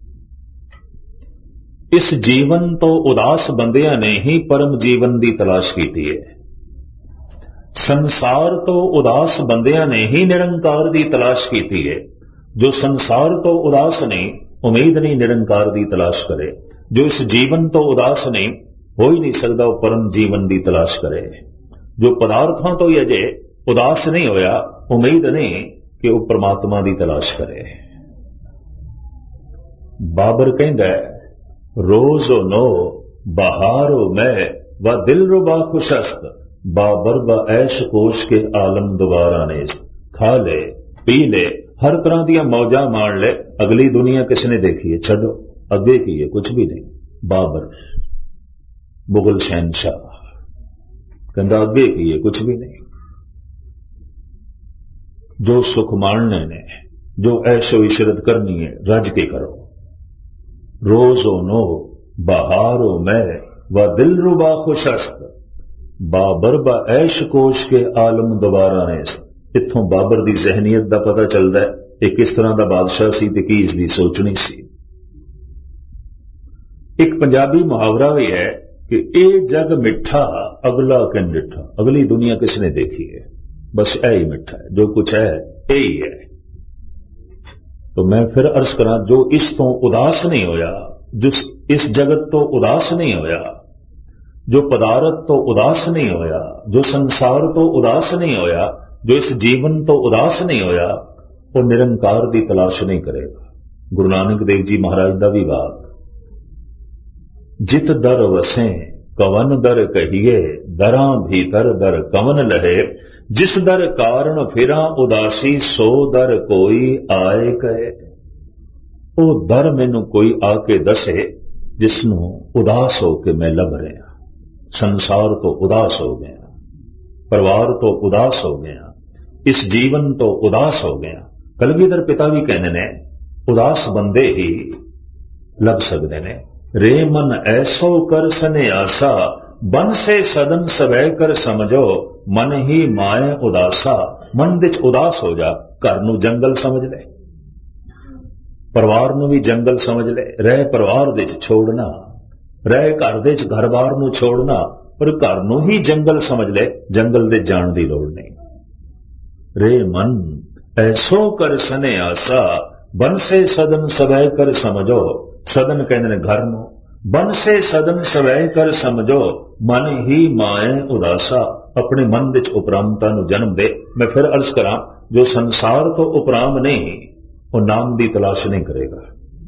इस जीवन तो उदास बंदियां ने ही परम जीवन की तलाश की है। संसार तो उदास बंदियां ने ही निरंकार की तलाश की है। जो संसार तो उदास नहीं, उम्मीद नहीं निरंकार की तलाश करे। जो इस जीवन तो उदास नहीं, हो ही नहीं सकता वो परम जीवन की तलाश करे। जो पदार्थों तो अजे उदास नहीं होया, उम्मीद नहीं कि वो परमात्मा की तलाश करे। बाबर कहंदा है, रोज नो बहारो मैं व दिल रुबा खुशस्त, बाबर ब ऐश कोश के आलम दोबारा ने। खा ले पी ले, हर तरह दिया मौजा मार ले, अगली दुनिया किसने देखी है? छो अगे की है, कुछ भी नहीं। बाबर मुगल शहनशाह कहता अगे की है, कुछ भी नहीं। जो सुख माणने ने, जो ऐशो इशरत करनी है, रज के करो। रोजो नो बहारो मैं व दिल रुबा खुशस्त, बाबर ब ऐश कोश के आलम दोबारा ने। इत्थों बाबर की जहनीयत का पता चलता है, ये किस तरह का बादशाह सी ते की इसकी सोचनी सी। एक पंजाबी मुहावरा भी है कि ये जग मिठा अगला किन डिठा, अगली दुनिया किसने देखी है, बस यह ही मिठा है, जो कुछ है यही है। तो मैं फिर अर्ज करा, जो इस तो उदास नहीं होया, जो इस जगत तो उदास नहीं होया, जो पदार्थ तो उदास नहीं होया, जो संसार तो उदास नहीं होया, जो इस जीवन तो उदास नहीं होया, वो निरंकार की तलाश नहीं करेगा। गुरु नानक देव जी महाराज का भी वाक, जित दर वसें कवन दर कहिए, दरां भीतर दर कवन लहे, जिस दर कारण फिरा उदासी, सो दर कोई आए कहे। वो दर मैनू कोई आके दसे जिसनों उदास होके मैं लभ रहा। संसार तो उदास हो गया, परिवार तो उदास हो गया, इस जीवन तो उदास हो गया। कलगीधर पिता भी कहने ने, उदास बंदे ही लभ सकते ने। रे मन ऐसो कर सने आसा, बन से सदन सवै कर समझो, मन ही माए उदासा। मन विच उदास हो जा, घर नूं जंगल समझ ले, परिवार नूं भी जंगल समझ ले। रह परिवार विच छोड़ना, रह घर दे घर बार नूं छोड़ना, पर घर नूं ही जंगल समझ ले, जंगल दे जाण दी लोड़ नहीं। रे मन ऐसो कर सने आसा, बन से सदन सवै कर समझो। सदन कहते ने घर नूं, बन से सदन सवै कर समझो, मन ही माए उदासा। अपने मन विच उपरामता नूं जन्म दे। मैं फिर अर्ज करा, जो संसार तो उपराम नहीं, वो नाम की तलाश नहीं करेगा।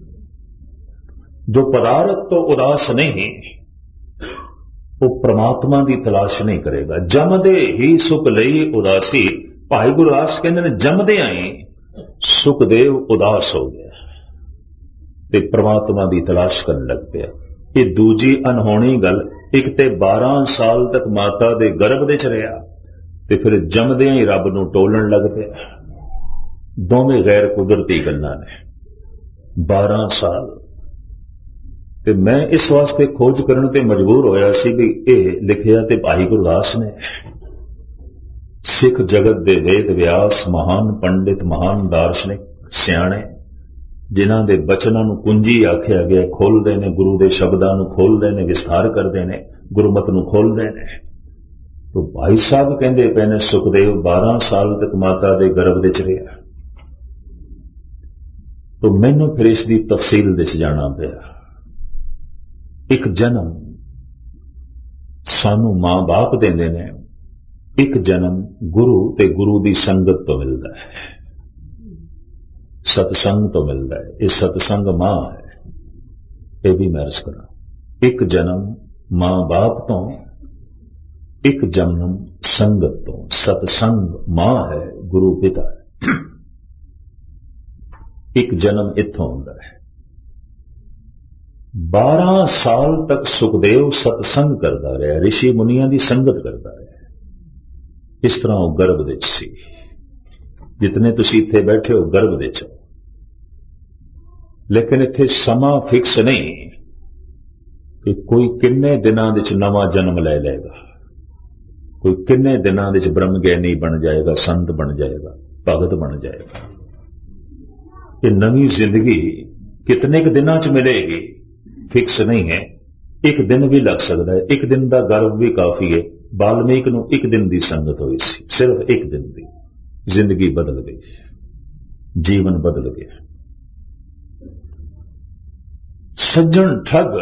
जो पदार्थ तो उदास नहीं, वो परमात्मा की तलाश नहीं करेगा। जमदे ही सुख लई उदासी। भाई गुरदास कहते ने, जमदे आई सुखदेव उदास हो गया ते परमात्मा की तलाश करने लग पिया। ये दूजी अनहोनी गल, एक ते बारह साल तक माता दे गर्भ दे च रहा, ते फिर जमदियां ही रब नूं टोलण लग पिया। दोवें गैर कुदरती गल्लां ने। बारह साल ते मैं इस वास्ते खोज करने ते मजबूर होया सी भी ये लिखिया ते भाई गुरदास ने। सिख जगत दे वेद व्यास, महान पंडित, महान दार्शनिक, सियाणे, जिन्हां दे बचनां नूं कुंजी आख्या गया, खोलदे ने, गुरु दे शब्दां नूं खोलदे ने, विस्तार करदे ने, गुरुमत नूं खोलदे ने। तो भाई साहब कहंदे पए ने, सुखदेव बारह साल तक माता दे गर्भ विच रहा। तो मैनूं फिर इसदी तफसील विच जाना पिया। एक जन्म सानू मां बाप देंदे ने, एक जन्म गुरु ते गुरु दी संगत तो मिलता है, सतसंग तो मिलता है। ये सतसंग मां है, ये भी मैं अर्ज करा। एक जन्म मां बाप तो, एक जन्म संगत तो। सतसंग मां है, गुरु पिता है। एक जन्म इत्थों होंदा है। बारह साल तक सुखदेव सतसंग करता रहा, ऋषि मुनिया की संगत करता रहा। इस तरह वो गर्भ विच सी। जितने तुसी इत्थे बैठे हो गर्भ विच हो, लेकिन इत्थे समा फिक्स नहीं कि कोई किन्ने दिनां विच नवां जन्म ले लेगा, कोई किन्ने दिनां विच ब्रह्म ज्ञानी बन जाएगा, संत बन जाएगा, भगत बन जाएगा। ये नवी जिंदगी कितने के दिनां च मिलेगी फिक्स नहीं है। एक दिन भी लग सकता है, एक दिन का गर्भ भी काफी है। वाल्मीकि नूं एक दिन की संगत हुई सी, सिर्फ एक दिन की, जिंदगी बदल गई, जीवन बदल गया। सज्जन ठग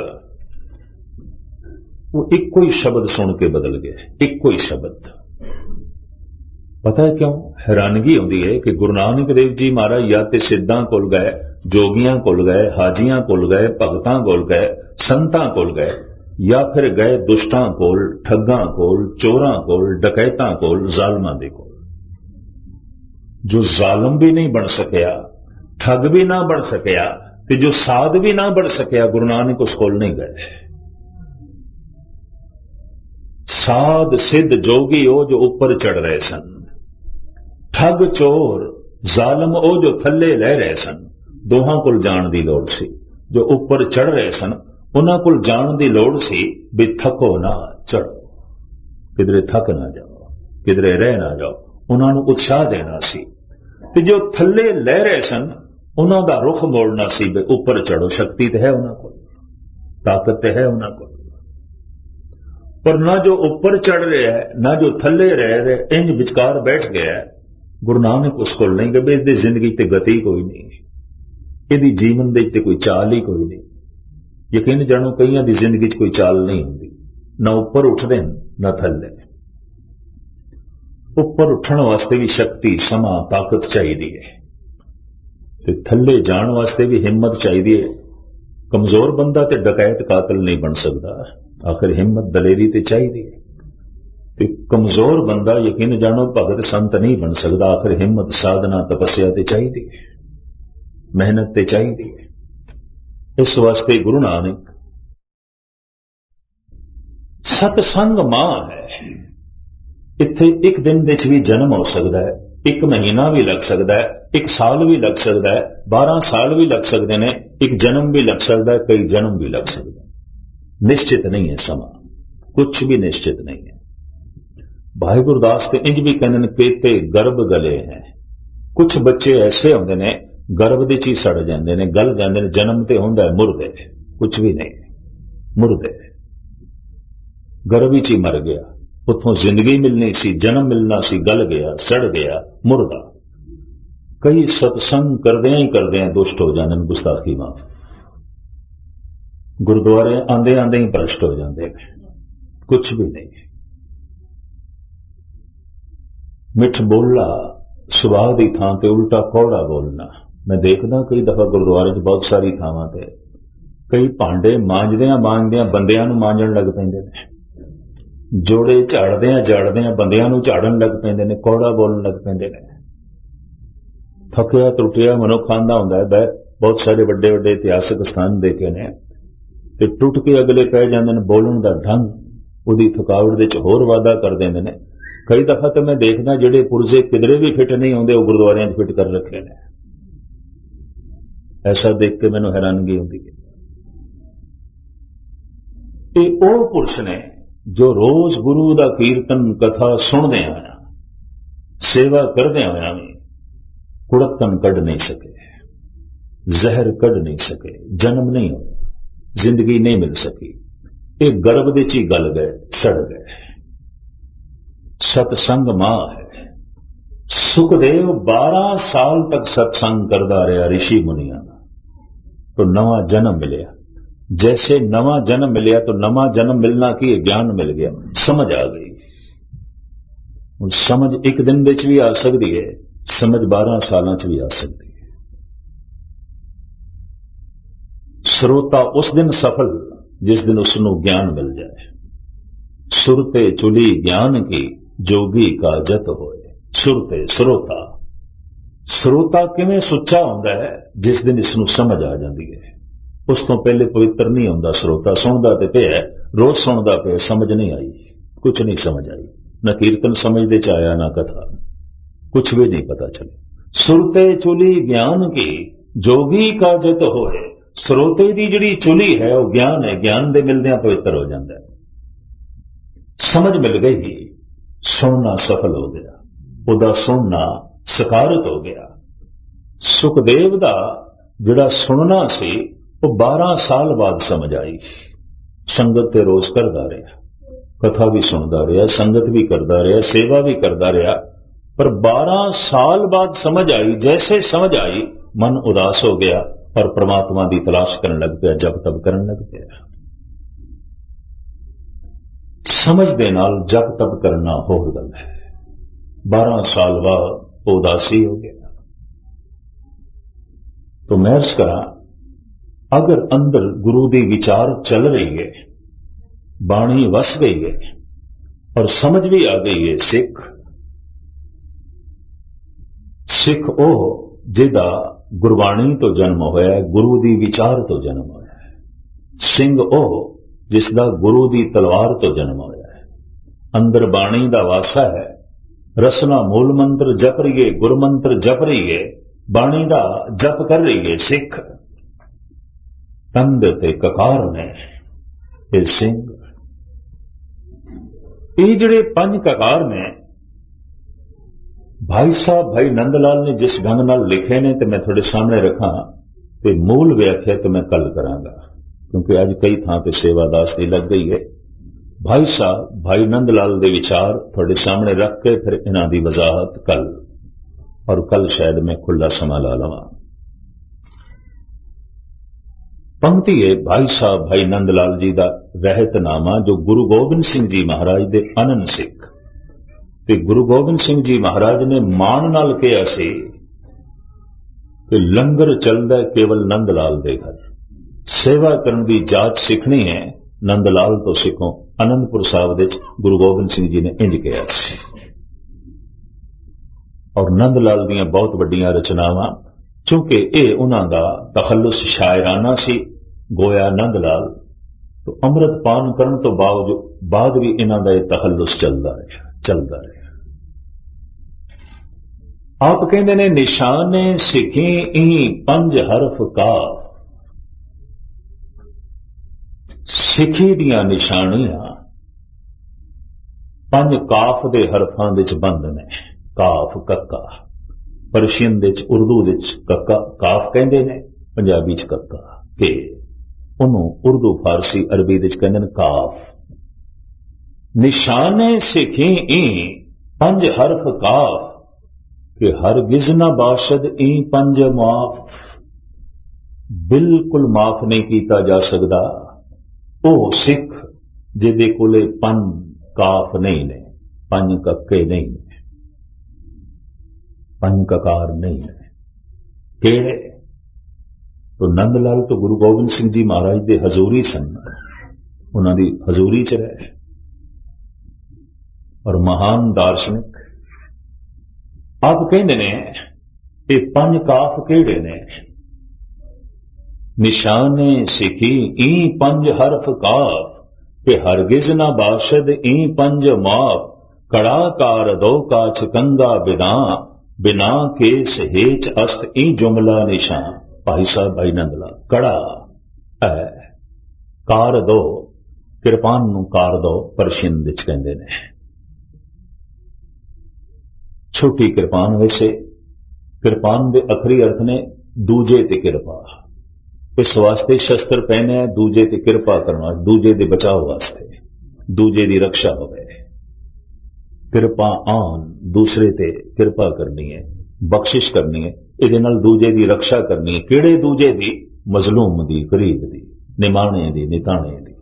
वो एक कोई शब्द सुन के बदल गया, एक कोई शब्द। पता है क्यों हैरानगी होती है कि गुरु नानक देव जी महाराज या ते सिद्धां कोल गए, जोगियां कोल गए, हाजियां कोल गए, भगतां कोल गए, संतां कोल गए, या फिर गए दुष्टां कोल, ठगां कोल, चोरां कोल, डकैतां कोल, जालमां दे कोल। जो जालम भी नहीं बन सकिया, ठग भी ना बन सकिया, ते जो साध भी ना बन सकिया, गुरु नानक उस कोल नहीं गए। साध सिद्ध जोगी ओ जो ऊपर चढ़ रहे सन, ठग चोर जालम ओ जो थल्ले लह रहे सन। दोहां कोल जाण दी लोड़ सी। जो ऊपर चढ़ रहे सन उन्हां कोल जाण दी लोड़ सी भी थको ना चढ़ो, किधरे थक ना जाओ, किधरे रह ना जाओ, उन्हां नूं उत्साह देना सी। ते जो थल्ले लह रहे सन उन्हां दा रुख मोड़ना सी भी ऊपर चढ़ो। शक्ति तो है उन्हां कोल, ताकत तो है उन्हां कोल, पर ना जो ऊपर चढ़ रहा है ना जो थले रह रहा है, इंज विचकार बैठ गया है। गुरु नानक उस को नहीं कि इसकी जिंदगी ते गति कोई नहीं, इसकी जीवन दे ते कोई चाल ही कोई नहीं। यकीन जानो कईयां दी जिंदगी च कोई चाल नहीं होंदी, ना ऊपर उठते ना थले। ऊपर उठण वास्ते भी शक्ति समा ताकत चाहिए है, ते थले जाण वास्ते भी हिम्मत चाहिए है। कमजोर बंदा ते डकैत कातिल नहीं बन सकता, आखिर हिम्मत दलेरी ते चाहिए है। ते कमजोर बंदा यकीन जानो भगत संत नहीं बन सकता, आखिर हिम्मत साधना तपस्या ते चाहिए है, मेहनत ते चाहिए है। इस वास्ते गुरु नानक सतसंग मां है। इत्थे एक दिन दे भी जन्म हो सकता है, एक महीना भी लग सकता है, एक साल भी लग सकता है, बारह साल भी लग सकते हैं, एक जन्म भी लग सकता है, कई जन्म भी लग सकते हैं। निश्चित नहीं है समा, कुछ भी निश्चित नहीं है। भाई गुरदास तो इंज भी कहते हैं पेते गर्भ गले हैं। कुछ बच्चे ऐसे होंगे ने गर्भ दे ची सड़ जाते हैं, गल जाते हैं, जन्म तो होंदा है मुर्दे, कुछ भी नहीं मुर्दे, गर्भ ही मर गया, उतों जिंदगी मिलनी सी, जन्म मिलना सी, गल गया, सड़ गया, मुर्दा। कई सत्संग करदे ही करदे दुष्ट हो जाते हैं, गुस्ताखी माफ, गुरुद्वारे आंदे आंदे ही भ्रष्ट हो जाते हैं, कुछ भी नहीं। मिठ बोलना सुभाव की थां ते उल्टा कौड़ा बोलना। मैं देखदा कई दफा गुरुद्वारे च बहुत सारी थावां ते कई भांडे मांजदियां मांजदियां बंदियां नूं मांजण लग पैंदे ने, जोड़े झाड़दियां झाड़दियां बंदियां नूं झाड़न लग पैंदे ने, कौड़ा बोलण लग पैंदे ने। थकिया टुटिया मनुख आंदा हुंदा है, बहुत सारे वड्डे वड्डे इतिहासक स्थान देखे ने, ते टुट के अगले पै जांदे ने। बोलण दा ढंग उहदी थकावट दे च होर वाधा कर देंदे ने। कई दफा तो मैं देखदा जिहड़े पुरजे किधरे भी फिट नहीं होंदे वो गुरुद्वारियां फिट कर रखे ने। ऐसा देख के मैनूं हैरानगी होंदी है। ये वो पुरुष ने जो रोज गुरु दा कीर्तन कथा सुनदे आया, सेवा करदे आया भी कुड़तन कढ़ नहीं सके, जहर कढ़ नहीं सके, जन्म नहीं होया, जिंदगी नहीं मिल सकी, ये गर्भ दे ची गल गए, सड़ गए। सत्संग मां है। सुखदेव बारह साल तक सत्संग करता रहा ऋषि मुनिया का, तो नवा जन्म मिलिया। जैसे नवा जन्म मिलिया तो नवा जन्म मिलना की ज्ञान मिल गया, समझ आ गई। समझ एक दिन विच भी आ सकती है, समझ बारह सालों च भी आ सकती है। श्रोता उस दिन सफल जिस दिन उसनों ज्ञान मिल जाए। सुरते चुली ज्ञान की जोगी का जत होए। सुरते श्रोता, श्रोता किवें सुच्चा होंदा है जिस दिन इसनों समझ आ जाती है। उस तो पहले पवित्र नहीं होंदा श्रोता। सुनदा ते पिया, रोज सुनदा पिया, समझ नहीं आई, कुछ नहीं समझ आई, न कीर्तन समझदे च आया ना कथा, कुछ भी नहीं पता चले। सुरते चुली ज्ञान की जोगी का जत होए। श्रोते की जिहड़ी चुली है वह ज्ञान है, ज्ञान दे मिलदियां पवित्र हो जाता है। समझ मिल गई, सुनना सफल हो गया, उदा सुनना सकारत हो गया। सुखदेव दा जिहड़ा सुनना सी वो बारह साल बाद समझ आई। संगत ते रोज करदा रहा, कथा भी सुनदा रहा, संगत भी करदा रहा, सेवा भी करदा रहा, पर बारह साल बाद समझ आई। जैसे समझ आई मन उदास हो गया और परमात्मा की तलाश करने लग पिया, जप तप करने लग पिया। समझ दे नाल जप तप करना होर गल है। बारह साल बाद उदासी हो गया। तो मैं अर्ज करा, अगर अंदर गुरु दी विचार चल रही है, बाणी वस गई है और समझ भी आ गई है, सिख सिख ओ जिदा गुरबाणी तो जन्म होया है, गुरु दी विचार तो जन्म होया है। सिंह ओ जिसदा गुरु दी तलवार तो जन्म होया है। अंदर बाणी दा वासा है, रसना मूल मंत्र जप रही है, गुरु मंत्र जप रही है, बाणी दा जप कर रही है सिख। तंद ते ककार ने ये सिंह, ये जिहड़े पंज ककार ने भाई साहब भाई नंदलाल ने जिस ढंग नाल लिखे ने ते मैं थोड़े सामने रखा, ते मूल व्याख्या तो मैं कल करांगा, क्योंकि अज कई थां ते सेवादास दी लग गई है। भाई साहब भाई नंद लाल के विचार थोड़े सामने रख के फिर इन्हां दी वजाहत कल और कल शायद मैं खुला समा ला लवां। पंक्ति है भाई साहब भाई नंद लाल जी का रहतनामा जो गुरु गोबिंद सिंह जी महाराज के अनन सिख ते गुरु गोबिंद सिंह जी महाराज ने मान नाल कहा सी कि लंगर चलदा केवल नंद लाल दे घर, सेवा करने की जाच सीखनी है नंद लाल तो सिखो। आनंदपुर साहब दे गुरु गोबिंद सिंह जी ने इंज कहा सी। और नंद लाल दियां बहुत वड्डियां रचनावां, चूंकि यह उन्हां दा तखल्लुस शायराना सी, गोया नंद लाल तो अमृत पान करने तो बावजूद बाद भी इन्हां दा तखल्लुस चलदा रहा चलदा रहा। आप कहते ने निशाने सिखी ई पंज हरफ काफ, सिखी दियां निशानियां पंज काफ दे हरफां विच बंद ने। काफ कक्का, परशियन दे च उर्दू दे च कक्का काफ कहंदे ने, पंजाबी च कक्का के, उन्हों उर्दू फारसी अरबी दे च कहंदे ने काफ। निशाने सिखी ई पंज हरफ काफ कि हरगिज न बाशद ई पंज माफ, बिल्कुल माफ नहीं किया जा सकता ओ सिख जिदे कोले पंज काफ नहीं ने, पंज कक्के नहीं ने, पंज ककार नहीं ने। केड़े? तो नंदलाल तो गुरु गोबिंद सिंह जी महाराज दे हजूरी सन, उन्हां दी हजूरी च रहे और महान दार्शनिक। आप कहते ने ये पंज काफ केड़े ने? निशाने सिखी ई पंज हरफ काफ के हरगिज न बाशद ई पंज माफ, कड़ा कार दो काछ कंगा बिना, बिना के सहेच अस्त ई जुमला निशान। भाई साहब भाई नंदलाल कड़ा है, कार दो किरपान नूं कार दो परशियन विच कहंदे ने। छोटी किरपान वैसे किरपान के अखरी अर्थ ने दूजे ते किरपा, इस वास्ते शस्त्र पहने दूजे ते किरपा करना, दूजे दे बचाव वास्ते, दूजे दी रक्षा होवे। किरपा आन दूसरे ते किरपा करनी है, बख्शिश करनी है, इहदे नाल दूजे दी रक्षा करनी है। किहड़े दूजे दी? मजलूम दी, गरीब दी, निमाणे दी, निताणे दी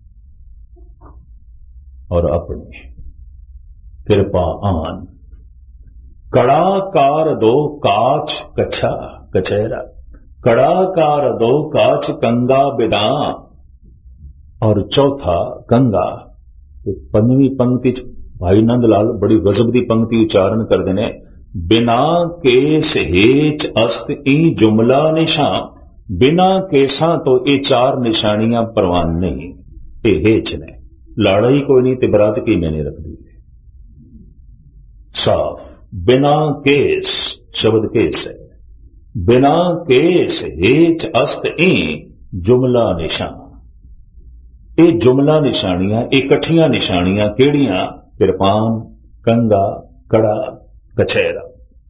और अपनी। किरपा आन कड़ाकार दो काच कच्छा कचहरा, कड़ाकार दो काच कंगा बिना और चौथा गंगा। पंजवीं पंक्ति भाई नंदलाल बड़ी गजब की पंक्ति उच्चारण करते हैं, बिना केस हेच अस्त ई जुमला निशान। बिना केसा तो ये चार निशानियां परवान नहीं, ये हेच ने, लाड़ा ही कोई नहीं ते बरात की मैंने रख दी साफ। बिना केस शब्द केस है, बिना केस हेच अस्त ई जुमला निशान। ये जुमला निशानियां इकट्ठियां निशानियां केड़ियां? किरपान, कंगा, कड़ा, कचहरा।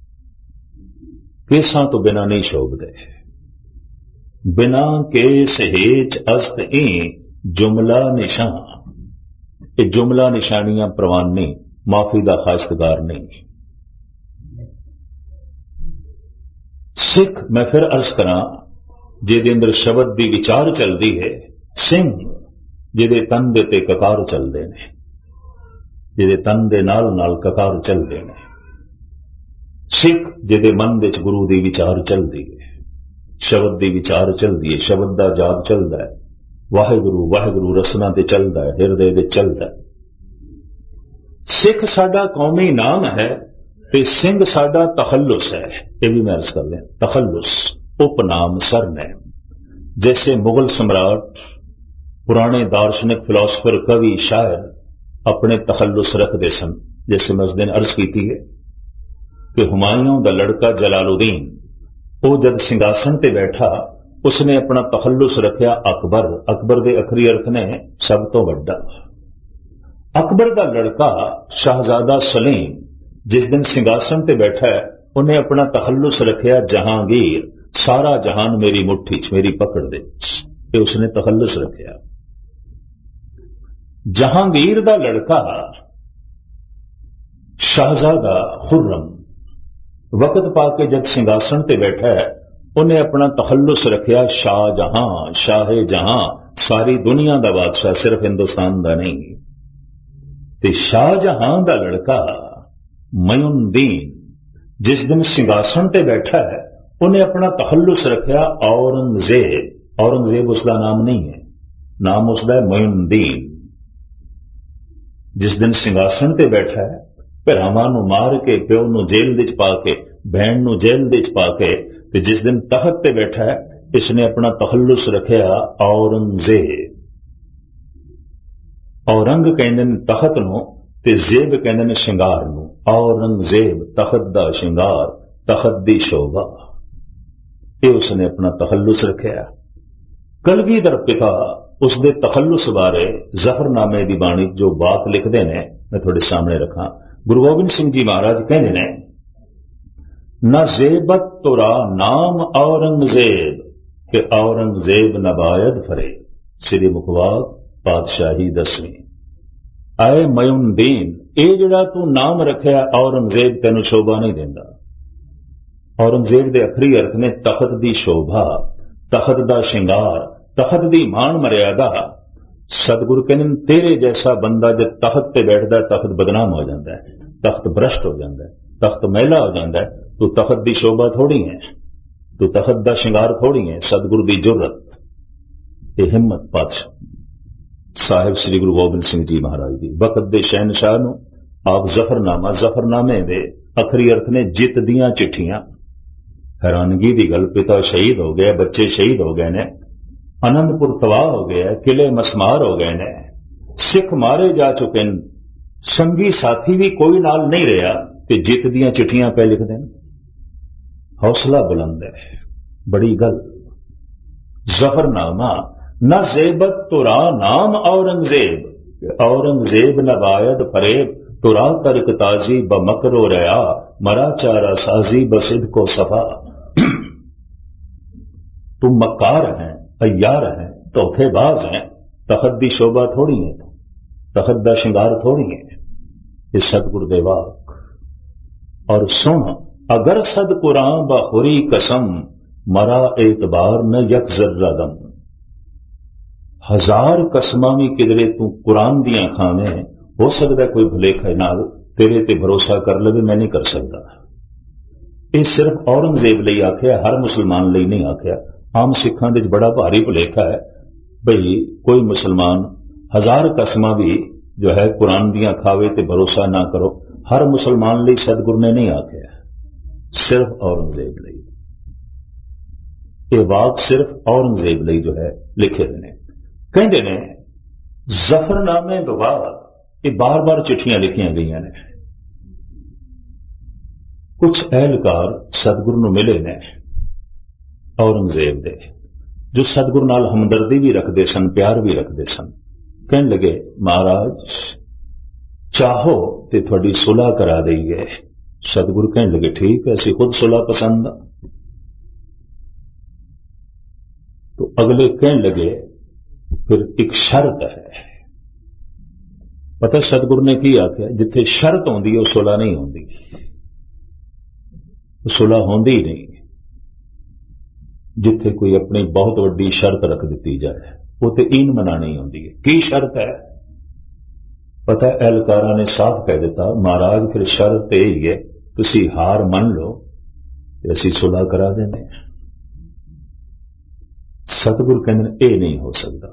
केसा तो बिना नहीं शोभदे। बिना केस हेच अस्त ई जुमला निशान, ये जुमला निशानियां प्रवान नहीं, माफी का खासतगार नहीं। सिख मैं फिर अर्ज करा जिहदे अंदर शब्द की विचार चलती है, सिंह जिहदे तन दे ते ककार चलते हैं, जिहदे तन दे नाल नाल ककार चलते हैं। सिख जिहदे मन विच गुरु की विचार चलती है, शब्द की विचार चलती है, शब्द का जाप चलता है, वाहिगुरु वाहिगुरु रसना ते चलता है, हिरदे विच चलता है। सिख साडा कौमी नाम है ते सिंह साडा तखल्लुस है। यह भी मैं अर्ज कर लें, तखल्लुस उपनाम सरनेम। जैसे मुगल सम्राट, पुराने दार्शनिक, फिलोसफर, कवि, शायर अपने तखल्लुस रखते सन। जैसे मैं उस दिन अर्ज की थी है कि हुमायूं दा लड़का जलालुद्दीन, वो जब सिंहासन ते बैठा उसने अपना तखल्लुस रखा अकबर। अकबर के अखरी अर्थ ने सब तो वड्डा। अकबर का लड़का शाहजादा सलीम जिस दिन सिंहासन ते बैठा है, उन्हें अपना तखल्लुस रखा जहांगीर। सारा जहान मेरी मुट्ठी च, मेरी पकड़ दे, ये उसने तखल्लुस रखा। जहांगीर दा लड़का शाहजादा खुर्रम वक्त पाके जब सिंहासन ते बैठा है, उन्हें अपना तखल्लुस रखिया शाहजहां, शाहे जहां, सारी दुनिया दा बादशाह, सिर्फ हिंदुस्तान दा नहीं। ते शाहजहां दा लड़का मयूनुद्दीन जिस दिन सिंहासन ते बैठा है, उन्हें अपना तखल्लुस रखिया औरंगजेब। औरंगजेब उसका नाम नहीं है, नाम उसका है मयूनुद्दीन। जिस दिन सिंहासन ते बैठा है, भरावां नूं मार के, प्यो नूं जेल विच पा के, भैन नूं जेल विच पा के, ते जिस दिन तख्त ते बैठा है, इसने अपना तखल्लुस रखिया औरंगजेब। औरंग कहंदे ने तख्त नूं ते जेब कहंदे ने शिंगार नूं। औरंगजेब तख्त दा शिंगार, तख्त दी शोभा, ये उसने अपना तखल्लुस रखिया। कलगीधर पिता उसके तखल्लुस बारे जफरनामे दी बाणी जो बात लिखते हैं, मैं थोड़े सामने रखा। गुरु गोबिंद सिंह जी महाराज कहते हैं, न जेबत तुरा नाम औरंगजेब के औरंगजेब नबायद फरे। श्री मुखवाक पातशाही दसवीं। आए मयूनुद्दीन, ये जड़ा तू नाम रखिया औरंगजेब, तेन शोभा नहीं देंदा। औरंगजेब के अखरी अर्थ ने तख्त दी शोभा, तख्त दा शिंगार, तख्त दी मान मर्यादा। सतगुरु कहने तेरे जैसा बंदा जब तख्त पे बैठता है, तख्त बदनाम हो जाता है, तख्त भ्रष्ट हो जाता है, तख्त मैला हो जाता है। तो तख्त दी शोभा थोड़ी है, तो तख्त दा शिंगार थोड़ी है। सतगुरु दी जुर्रत, ये हिम्मत पातशाह साहिब श्री गुरु गोबिंद सिंह जी महाराज की। वक्त दे शहनशाह नूं आप जफरनामा, जफरनामे दे अखरी अर्थ ने जित दियां चिट्ठियां। हैरानगी की गल, पिता शहीद हो गया, बच्चे शहीद हो गए ने, आनंदपुर तबाह हो गया, किले मसमार हो गए ने, सिख मारे जा चुके हैं, संगी साथी भी कोई नाल नहीं रहा, ते जित दियां चिट्ठियां पे लिख दें। हौसला बुलंद है, बड़ी गल। जफरनामा, न जेबत तुरा नाम औरंगजेब, औरंगजेब नबायद फरेब, तुरा तरक ताजी ब मकरो रया, मरा चारा साजी बसिद को सफा। तुम मक्कार हैं, अय्यार हैं, धोखेबाज हैं, तख्त दी शोभा थोड़ी है, तख्त दा शिंगार थोड़ी है। ये सतगुरु दे वाक। और सुन, अगर सद कुरां बखुरी कसम, मरा एतबार न यक जर्रा दम। हजार कसमां भी किधरे तू कुरान दियां खावे, हो सकता है कोई भुलेखे नाल तेरे ते भरोसा कर ले, मैं नहीं कर सकता। ये सिर्फ औरंगजेब लई आख्या, हर मुसलमान लई नहीं आख्या। आम सिखां दे बड़ा भारी भुलेखा है भई कोई मुसलमान हजार कसमां भी जो है कुरान दियां खावे ते भरोसा ना करो। हर मुसलमान लई सतगुरु ने नहीं आख्या, सिर्फ औरंगजेब लई। ये वाक सिर्फ औरंगजेब लई जो है लिखे ने। कहते ने जफरनामे तो बाद ये बार बार चिट्ठियां लिखियां गई ने। कुछ एहलकार सतगुरु नूं मिले ने औरंगजेब दे, जो सतगुरु नाल हमदर्दी भी रखते सन, प्यार भी रखते सन। कहने लगे, महाराज चाहो ते थोड़ी सुलह करा देईए। सतगुरु कहने लगे, ठीक है, असी खुद सुलह पसंद। तो अगले कहने लगे, फिर एक शर्त है। पता सतगुरु ने की आख्या, जिथे शर्त होंदी है सुलह नहीं होंदी, सुलह होंदी नहीं। जिथे कोई अपनी बहुत वड्डी शर्त रख दी जाए, वो तो ईन मनानी होंदी है। की शर्त है? पता एहलकारा ने साफ कह दिता, महाराज फिर शर्त यही है, तुसी हार मन लो, असी सुलह करा देने। सतगुरु कहते ये नहीं हो सकता।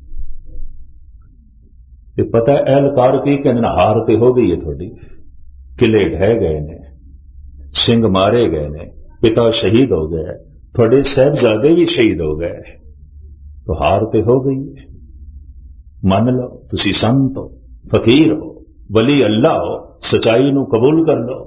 ये पता है एहलकार की कहते, हार तो हो गई है थोड़ी, किले ढह गए ने, सिंह मारे गए ने, पिता शहीद हो गए, थोड़े साहबजादे भी शहीद हो गए, तो हार तो हो गई है। मान लो, तुसी संत हो, फकीर हो, वली अल्लाह हो, सच्चाई नू कबूल कर लो।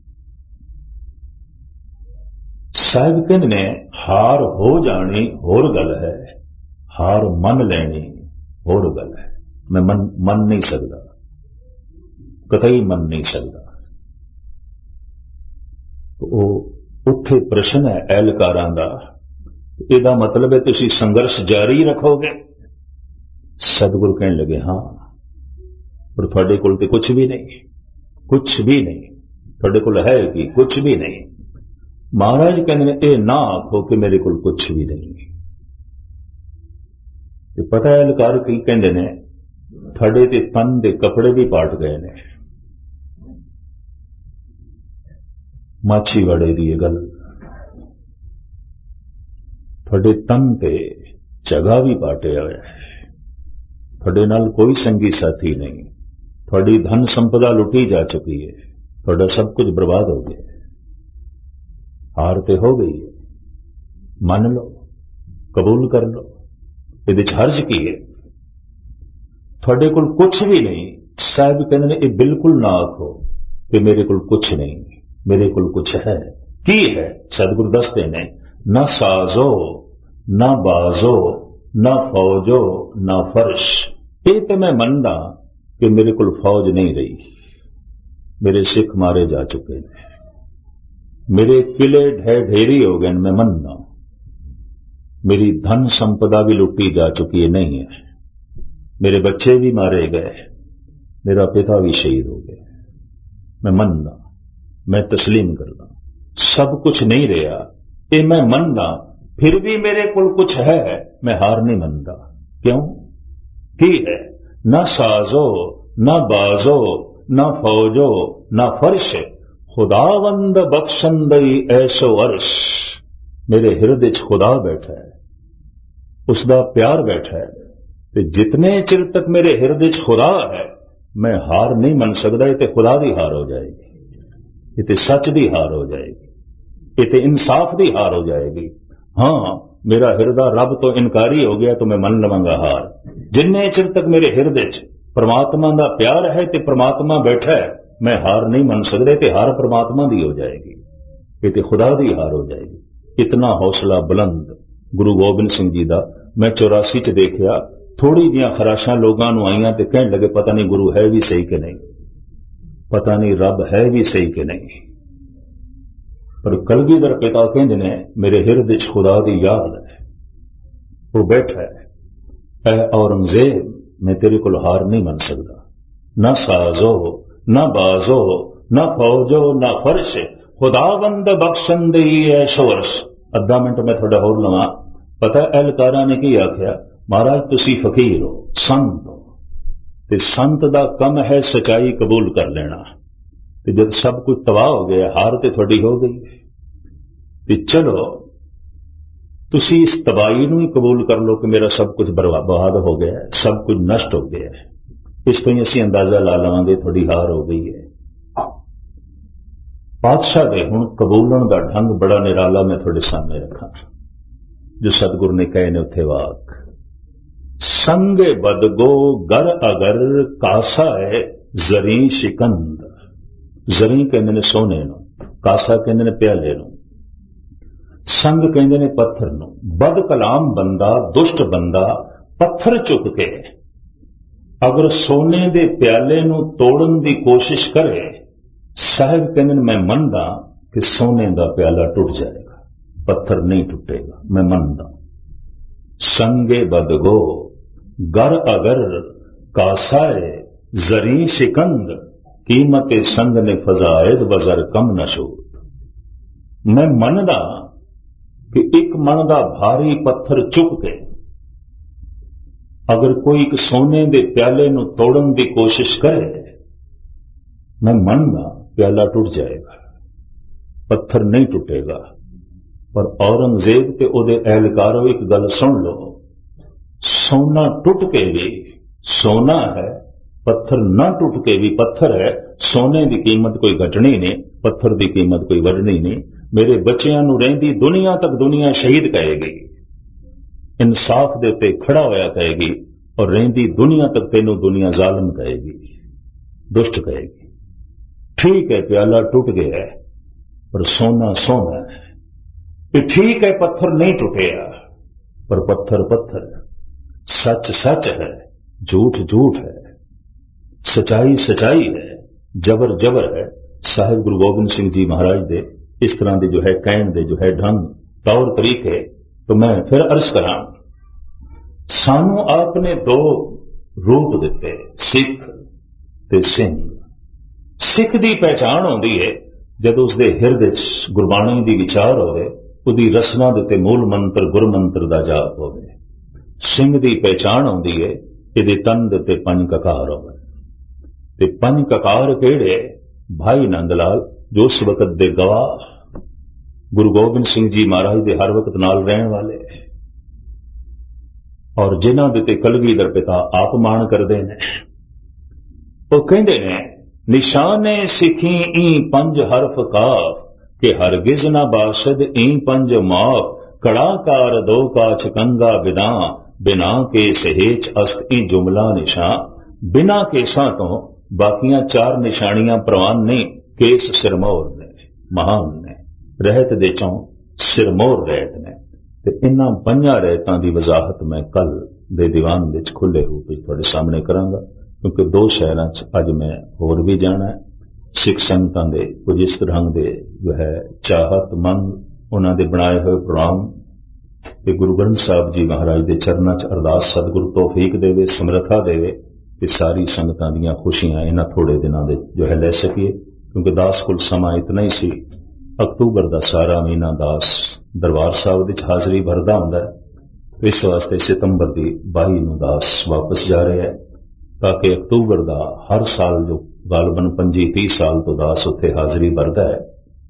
साहिब कहने ने हार हो जानी होर गल है, हार मन लेनी होर गल है। मैं मन मन नहीं सकता, कतई मन नहीं सकता। तो उत्थे प्रश्न है एहलकारां दा, इहदा मतलब है तुसी संघर्ष जारी रखोगे? सतगुरु कहने लगे, हां पर तुहाडे कोल ते कुछ भी नहीं, कुछ भी नहीं, तुहाडे कोल है कि कुछ भी नहीं। महाराज कहते ने ये ना आखो कि मेरे कोल कुछ भी नहीं। ते पता है लकार की कहते ने तुहाडे ते तन दे कपड़े भी पाट गए ने। माछीवाड़े दी गल, तुहाडे तन ते जगह भी पाटिया होया है, तुहाडे नाल कोई संगी साथी नहीं, तुहाडी धन संपदा लुटी जा चुकी है, तुहाडा सब कुछ बर्बाद हो गया, हार ते हो गई है। मान लो, कबूल कर लो, इहदे च हर्ज की है। तुहाडे कोल कुछ भी नहीं। साहब कहंदे ने ये बिल्कुल ना आखो कि मेरे कोल कुछ नहीं, मेरे कोल कुछ है। की है? सतगुरु दसदे ने ना साजो ना बाजो ना फौजो ना फर्श। ये तो मैं मनदा कि मेरे कोल फौज नहीं रही, मेरे सिख मारे जा चुके हैं, मेरे किले ढह ढेरी हो गए, मैं मनदा। मेरी धन संपदा भी लुटी जा चुकी है, नहीं है, मेरे बच्चे भी मारे गए, मेरा पिता भी शहीद हो गया, मैं मनदा, मैं तस्लीम करदा। सब कुछ नहीं रहा, ये मैं मनदा, फिर भी मेरे कोल कुछ है, मैं हार नहीं मनदा। क्यों? की है? ना साजो ना बाजो ना फौजो ना फर्श, खुदावंद बख्शंदई ऐसो अर्श। मेरे हृदय च खुदा बैठा है, उसका प्यार बैठा है, ते जितने चिर तक मेरे हृदय च खुदा है मैं हार नहीं मन सकता। ये तो खुदा दी हार हो जाएगी, ये तो सच दी हार हो जाएगी, ये तो इंसाफ दी हार हो जाएगी। हाँ, मेरा हृदय रब तो इनकारी हो गया तो मैं मन लवांगा हार। जिन्ने चिर तक मेरे हृदय च परमात्मा का प्यार है ते परमात्मा बैठा है, मैं हार नहीं मन सकता। ते हार परमात्मा दी हो जाएगी, ये तो खुदा दी हार हो जाएगी। इतना हौसला बुलंद गुरु गोबिंद सिंह जी का मैं चौरासी च देखिया। थोड़ी जियां खराशां लोगों नूं आईयां ते कहण लगे पता नहीं गुरु है भी सही कि नहीं, पता नहीं रब है भी सही कि नहीं। पर कलगीधर पिता कहंदे ने मेरे हृदय च खुदा दी याद है, वो बैठा है। ऐ औरंगजेब, मैं तेरे कोल हार नहीं मन सकता। ना साजो ना बाजो ना फौजो ना फर्श, खुदावंद बख्शंदई ऐसो अर्श। अद्धा मिनट मैं थोड़ा होर लवां। पता एहलकारा ने की आख्या, महाराज तुसी फकीर हो, संत हो, ते संत दा कम है सच्चाई कबूल कर लेना। ते जब सब कुछ तबाह हो गया, हार ते थोड़ी हो गई, ते चलो तुसी इस तबाही नूं ही कबूल कर लो कि मेरा सब कुछ बर्बाद हो गया है, सब कुछ नष्ट हो गया है। इस तो ही असीं अंदाजा ला लवांगे थोड़ी हार हो गई है। पातशाह दे हुण कबूलण दा ढंग बड़ा निराला मैं थोड़े सामने रखा, जो सतगुरु ने कहे ने उत्थे वाक। संगे बदगो गर अगर कासा है जरी शिकंद। जरी कहंदे ने सोने नूं, कासा कहंदे ने प्याले नूं, संग कहंदे ने पत्थर नूं। बद कलाम बंदा, दुष्ट बंदा पत्थर चुक के अगर सोने दे प्याले नूं तोड़न दी कोशिश करे, साहिब कहंदे ने मैं मनदा कि सोने दा प्याला टूट जाएगा, पत्थर नहीं टूटेगा, मैं मनदा। संगे बदगो गर अगर कासाए जरी शिकंद, कीमत संग ने फजायद बजर कम नशूद। मैं मनदा कि एक मन दा भारी पत्थर चुक के अगर कोई एक सोने दे प्याले नूं तोड़न दी कोशिश करे, मैं मनदा प्याला टूट जाएगा, पत्थर नहीं टूटेगा। पर औरंगजेब ते ओदे एहलकारों एक गल सुन लो, सोना टूट के भी सोना है, पत्थर न टूट के भी पत्थर है। सोने की कीमत कोई घटनी नहीं, पत्थर की कीमत कोई बढ़नी नहीं। मेरे बच्चियां नूं रहिंदी दुनिया तक दुनिया शहीद कहेगी, इंसाफ दे उत्ते खड़ा होया कहेगी, और रहिंदी दुनिया तक तेनों दुनिया जालिम कहेगी, दुष्ट कहेगी। ठीक है प्याला टूट गया है, पर सोना सोना है। ये ठीक है पत्थर नहीं टूटेगा, पर पत्थर पत्थर है, सच सच है, झूठ झूठ है, सच्चाई सच्चाई है, जबर जबर है। साहिब गुरु गोबिंद सिंह जी महाराज दे इस तरह के जो है कहण दे जो है ढंग तौर तरीके, तो मैं फिर अर्ज करा, सानू आपने दो रूप दिते, सिख ते सिंह। सिख दी पहचान होंदी है जदों उसदे हिरदे च गुरबाणी दी विचार होवे, उहदी रसना दे ते मूल मंत्र गुर मंत्र दा जाप होवे। सिंह दी पहचान होंदी है इहदे तन दे ते पंज ककार होवे। ते पंज ककार किहड़े? भाई नंद लाल जो उस वक्त दे गवाह, गुरु गोबिंद सिंह जी महाराज दे हर वक्त नाल रहन वाले, और जिन्हां दे ते कलगीधर पिता आप मान करदे ने। वो कहंदे ने निशाने सिखी ई पंज हरफ काफ, के हरगिज ना बाशद ई पंज मौत। कड़ाकार दो काछ कंगा बिना, बिना के सहेच अस्त ई जुमला निशां। बिना केसां तो बाकियां चार निशानियां प्रवान नहीं, केस सिरमौर ने महान ने, रहत दे चों सिरमौर रहत ने। ते इन्हां पंजां रहतां दी वजाहत मैं कल दे दीवान विच खुले रूप विच तुहाडे सामने करांगा, क्योंकि दो शहरां च अज मैं होर भी जाना है। सिख संगतां दे कुछ इस तरह दे जो है चाहत मंग उन्हां दे बनाए हुए प्रोग्राम ते गुरु ग्रंथ साहब जी महाराज दे चरनां च अरदास सतगुरु तौफीक देवे, समर्था देवे कि सारी संगतां दीयां खुशियां इन्हां थोड़े दिनां दे जो है लै सकीए, क्योंकि दास कोल समा इतना ही सी। अक्तूबर दा सारा महीना दास दरबार साहब विच हाजरी भरदा हुंदा है। इस वास्ते सितंबर दी बाई नूं दास वापस जा रहा है, ताकि अक्तूबर दा हर साल जो गालबन पंजी तीह साल तो दास उत्थे हाजरी भरदा है।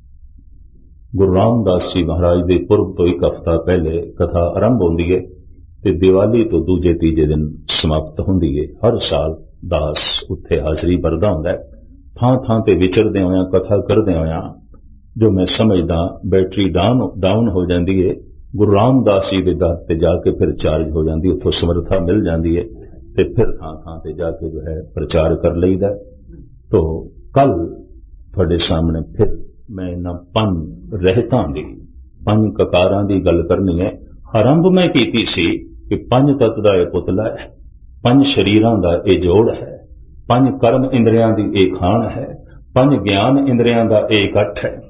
गुरु रामदास जी महाराज दे पुरब तो एक हफ्ता पहले कथा आरंभ होंदी है ते दिवाली तो दूजे तीजे दिन समाप्त होंदी है। हर साल दास उत्थे हाजरी भरदा हुंदा है। थां थां ते विचरदे होया कथा करदे होया जो मैं समझदा बैटरी डाउन डाउन हो जाती है, गुरु रामदास जी के दर ते जाके फिर चार्ज हो जाती, उत्थों समर्था मिल जाती है, ते फिर थां थां ते जाके जो है प्रचार कर लईदा। तो कल तुहाडे सामने फिर मैं इन्हां पंज रहतां दी पंज ककारां दी गल करनी है। आरंभ मैं कीती सी कि पंज तत्त दा इह पुतला है, पंज शरीरां दा इह जोड़ है, पंज कर्म इंद्रियां दी इह खान है, पंज ज्ञान इंद्रियां दा इह इकट्ठ है,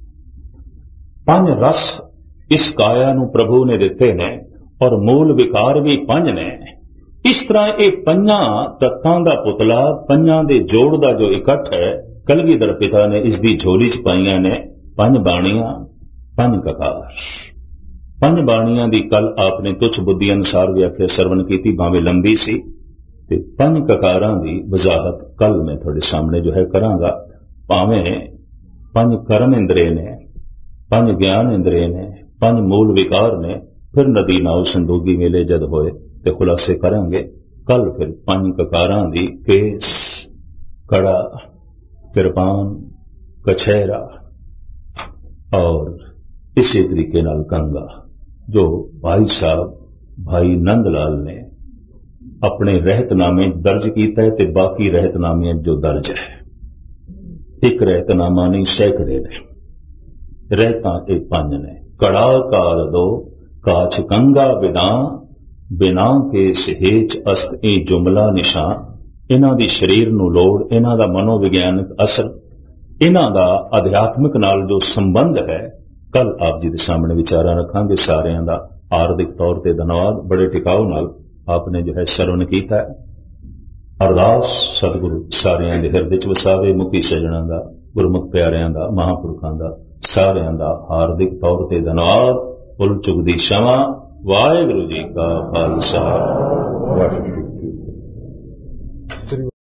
पंज रस इस काया नूं प्रभु ने दिते ने, और मूल विकार भी पंज ने। इस तरह ये पंजा तत्तां दा पुतला, पंजां दे जोड़ दा जो इकट्ठ है, कलगीधर पिता ने इसकी झोली च पाईयां ने पंज बाणियां, पंज ककार। पंज बाणियां दी कल आपने तुच्छ बुद्धि अनुसार व्याख्या सरवण कीती, भावें लंबी सी। ते पंज ककारां दी वजाहत कल मैं तुहाडे सामने जो है करांगा। भावें पंज कर्म इंद्रिय ने, पंज ज्ञान इंद्रिय ने, पंज मूल विकार ने, फिर नदी नाव संदोगी मेले जद होए ते खुलासे करांगे। कल फिर पंज ककारां दी केस, कड़ा, किरपान, कछहरा और इसी तरीके नाल कंगा, जो भाई साहब भाई नंद लाल ने अपने रहतनामे दर्ज किया है ते बाकी रहतनामे जो दर्ज है, एक रहतनामा नहीं सैकड़े ने। रहता ए पंज ने, कड़ा कार दो काछ कंगा बिना, बिना के सहेच अस्त ए जुमला निशां। इन्हां दी शरीर नूं लोड़, इन्हां दा मनोविग्यानक असर, इन्हां दा अध्यात्मिक नाल जो संबंध है, कल आप जी दे सामने विचारा रखांगे। सारियां दा हार्दिक तौर ते धन्यवाद, बड़े टिकाऊ नाल आपने जो है सरवण कीता है। अरदास सतगुरु सारियां दे हिरदे च वसावे, मुखी सजणां दा, गुरमुख प्यारियां दा, महापुरखां दा सारियां दा हार्दिक तौर ते धन्यवाद। भुल चुक दी क्षमा। वाहिगुरू जी का खालसा, वाहिगुरू।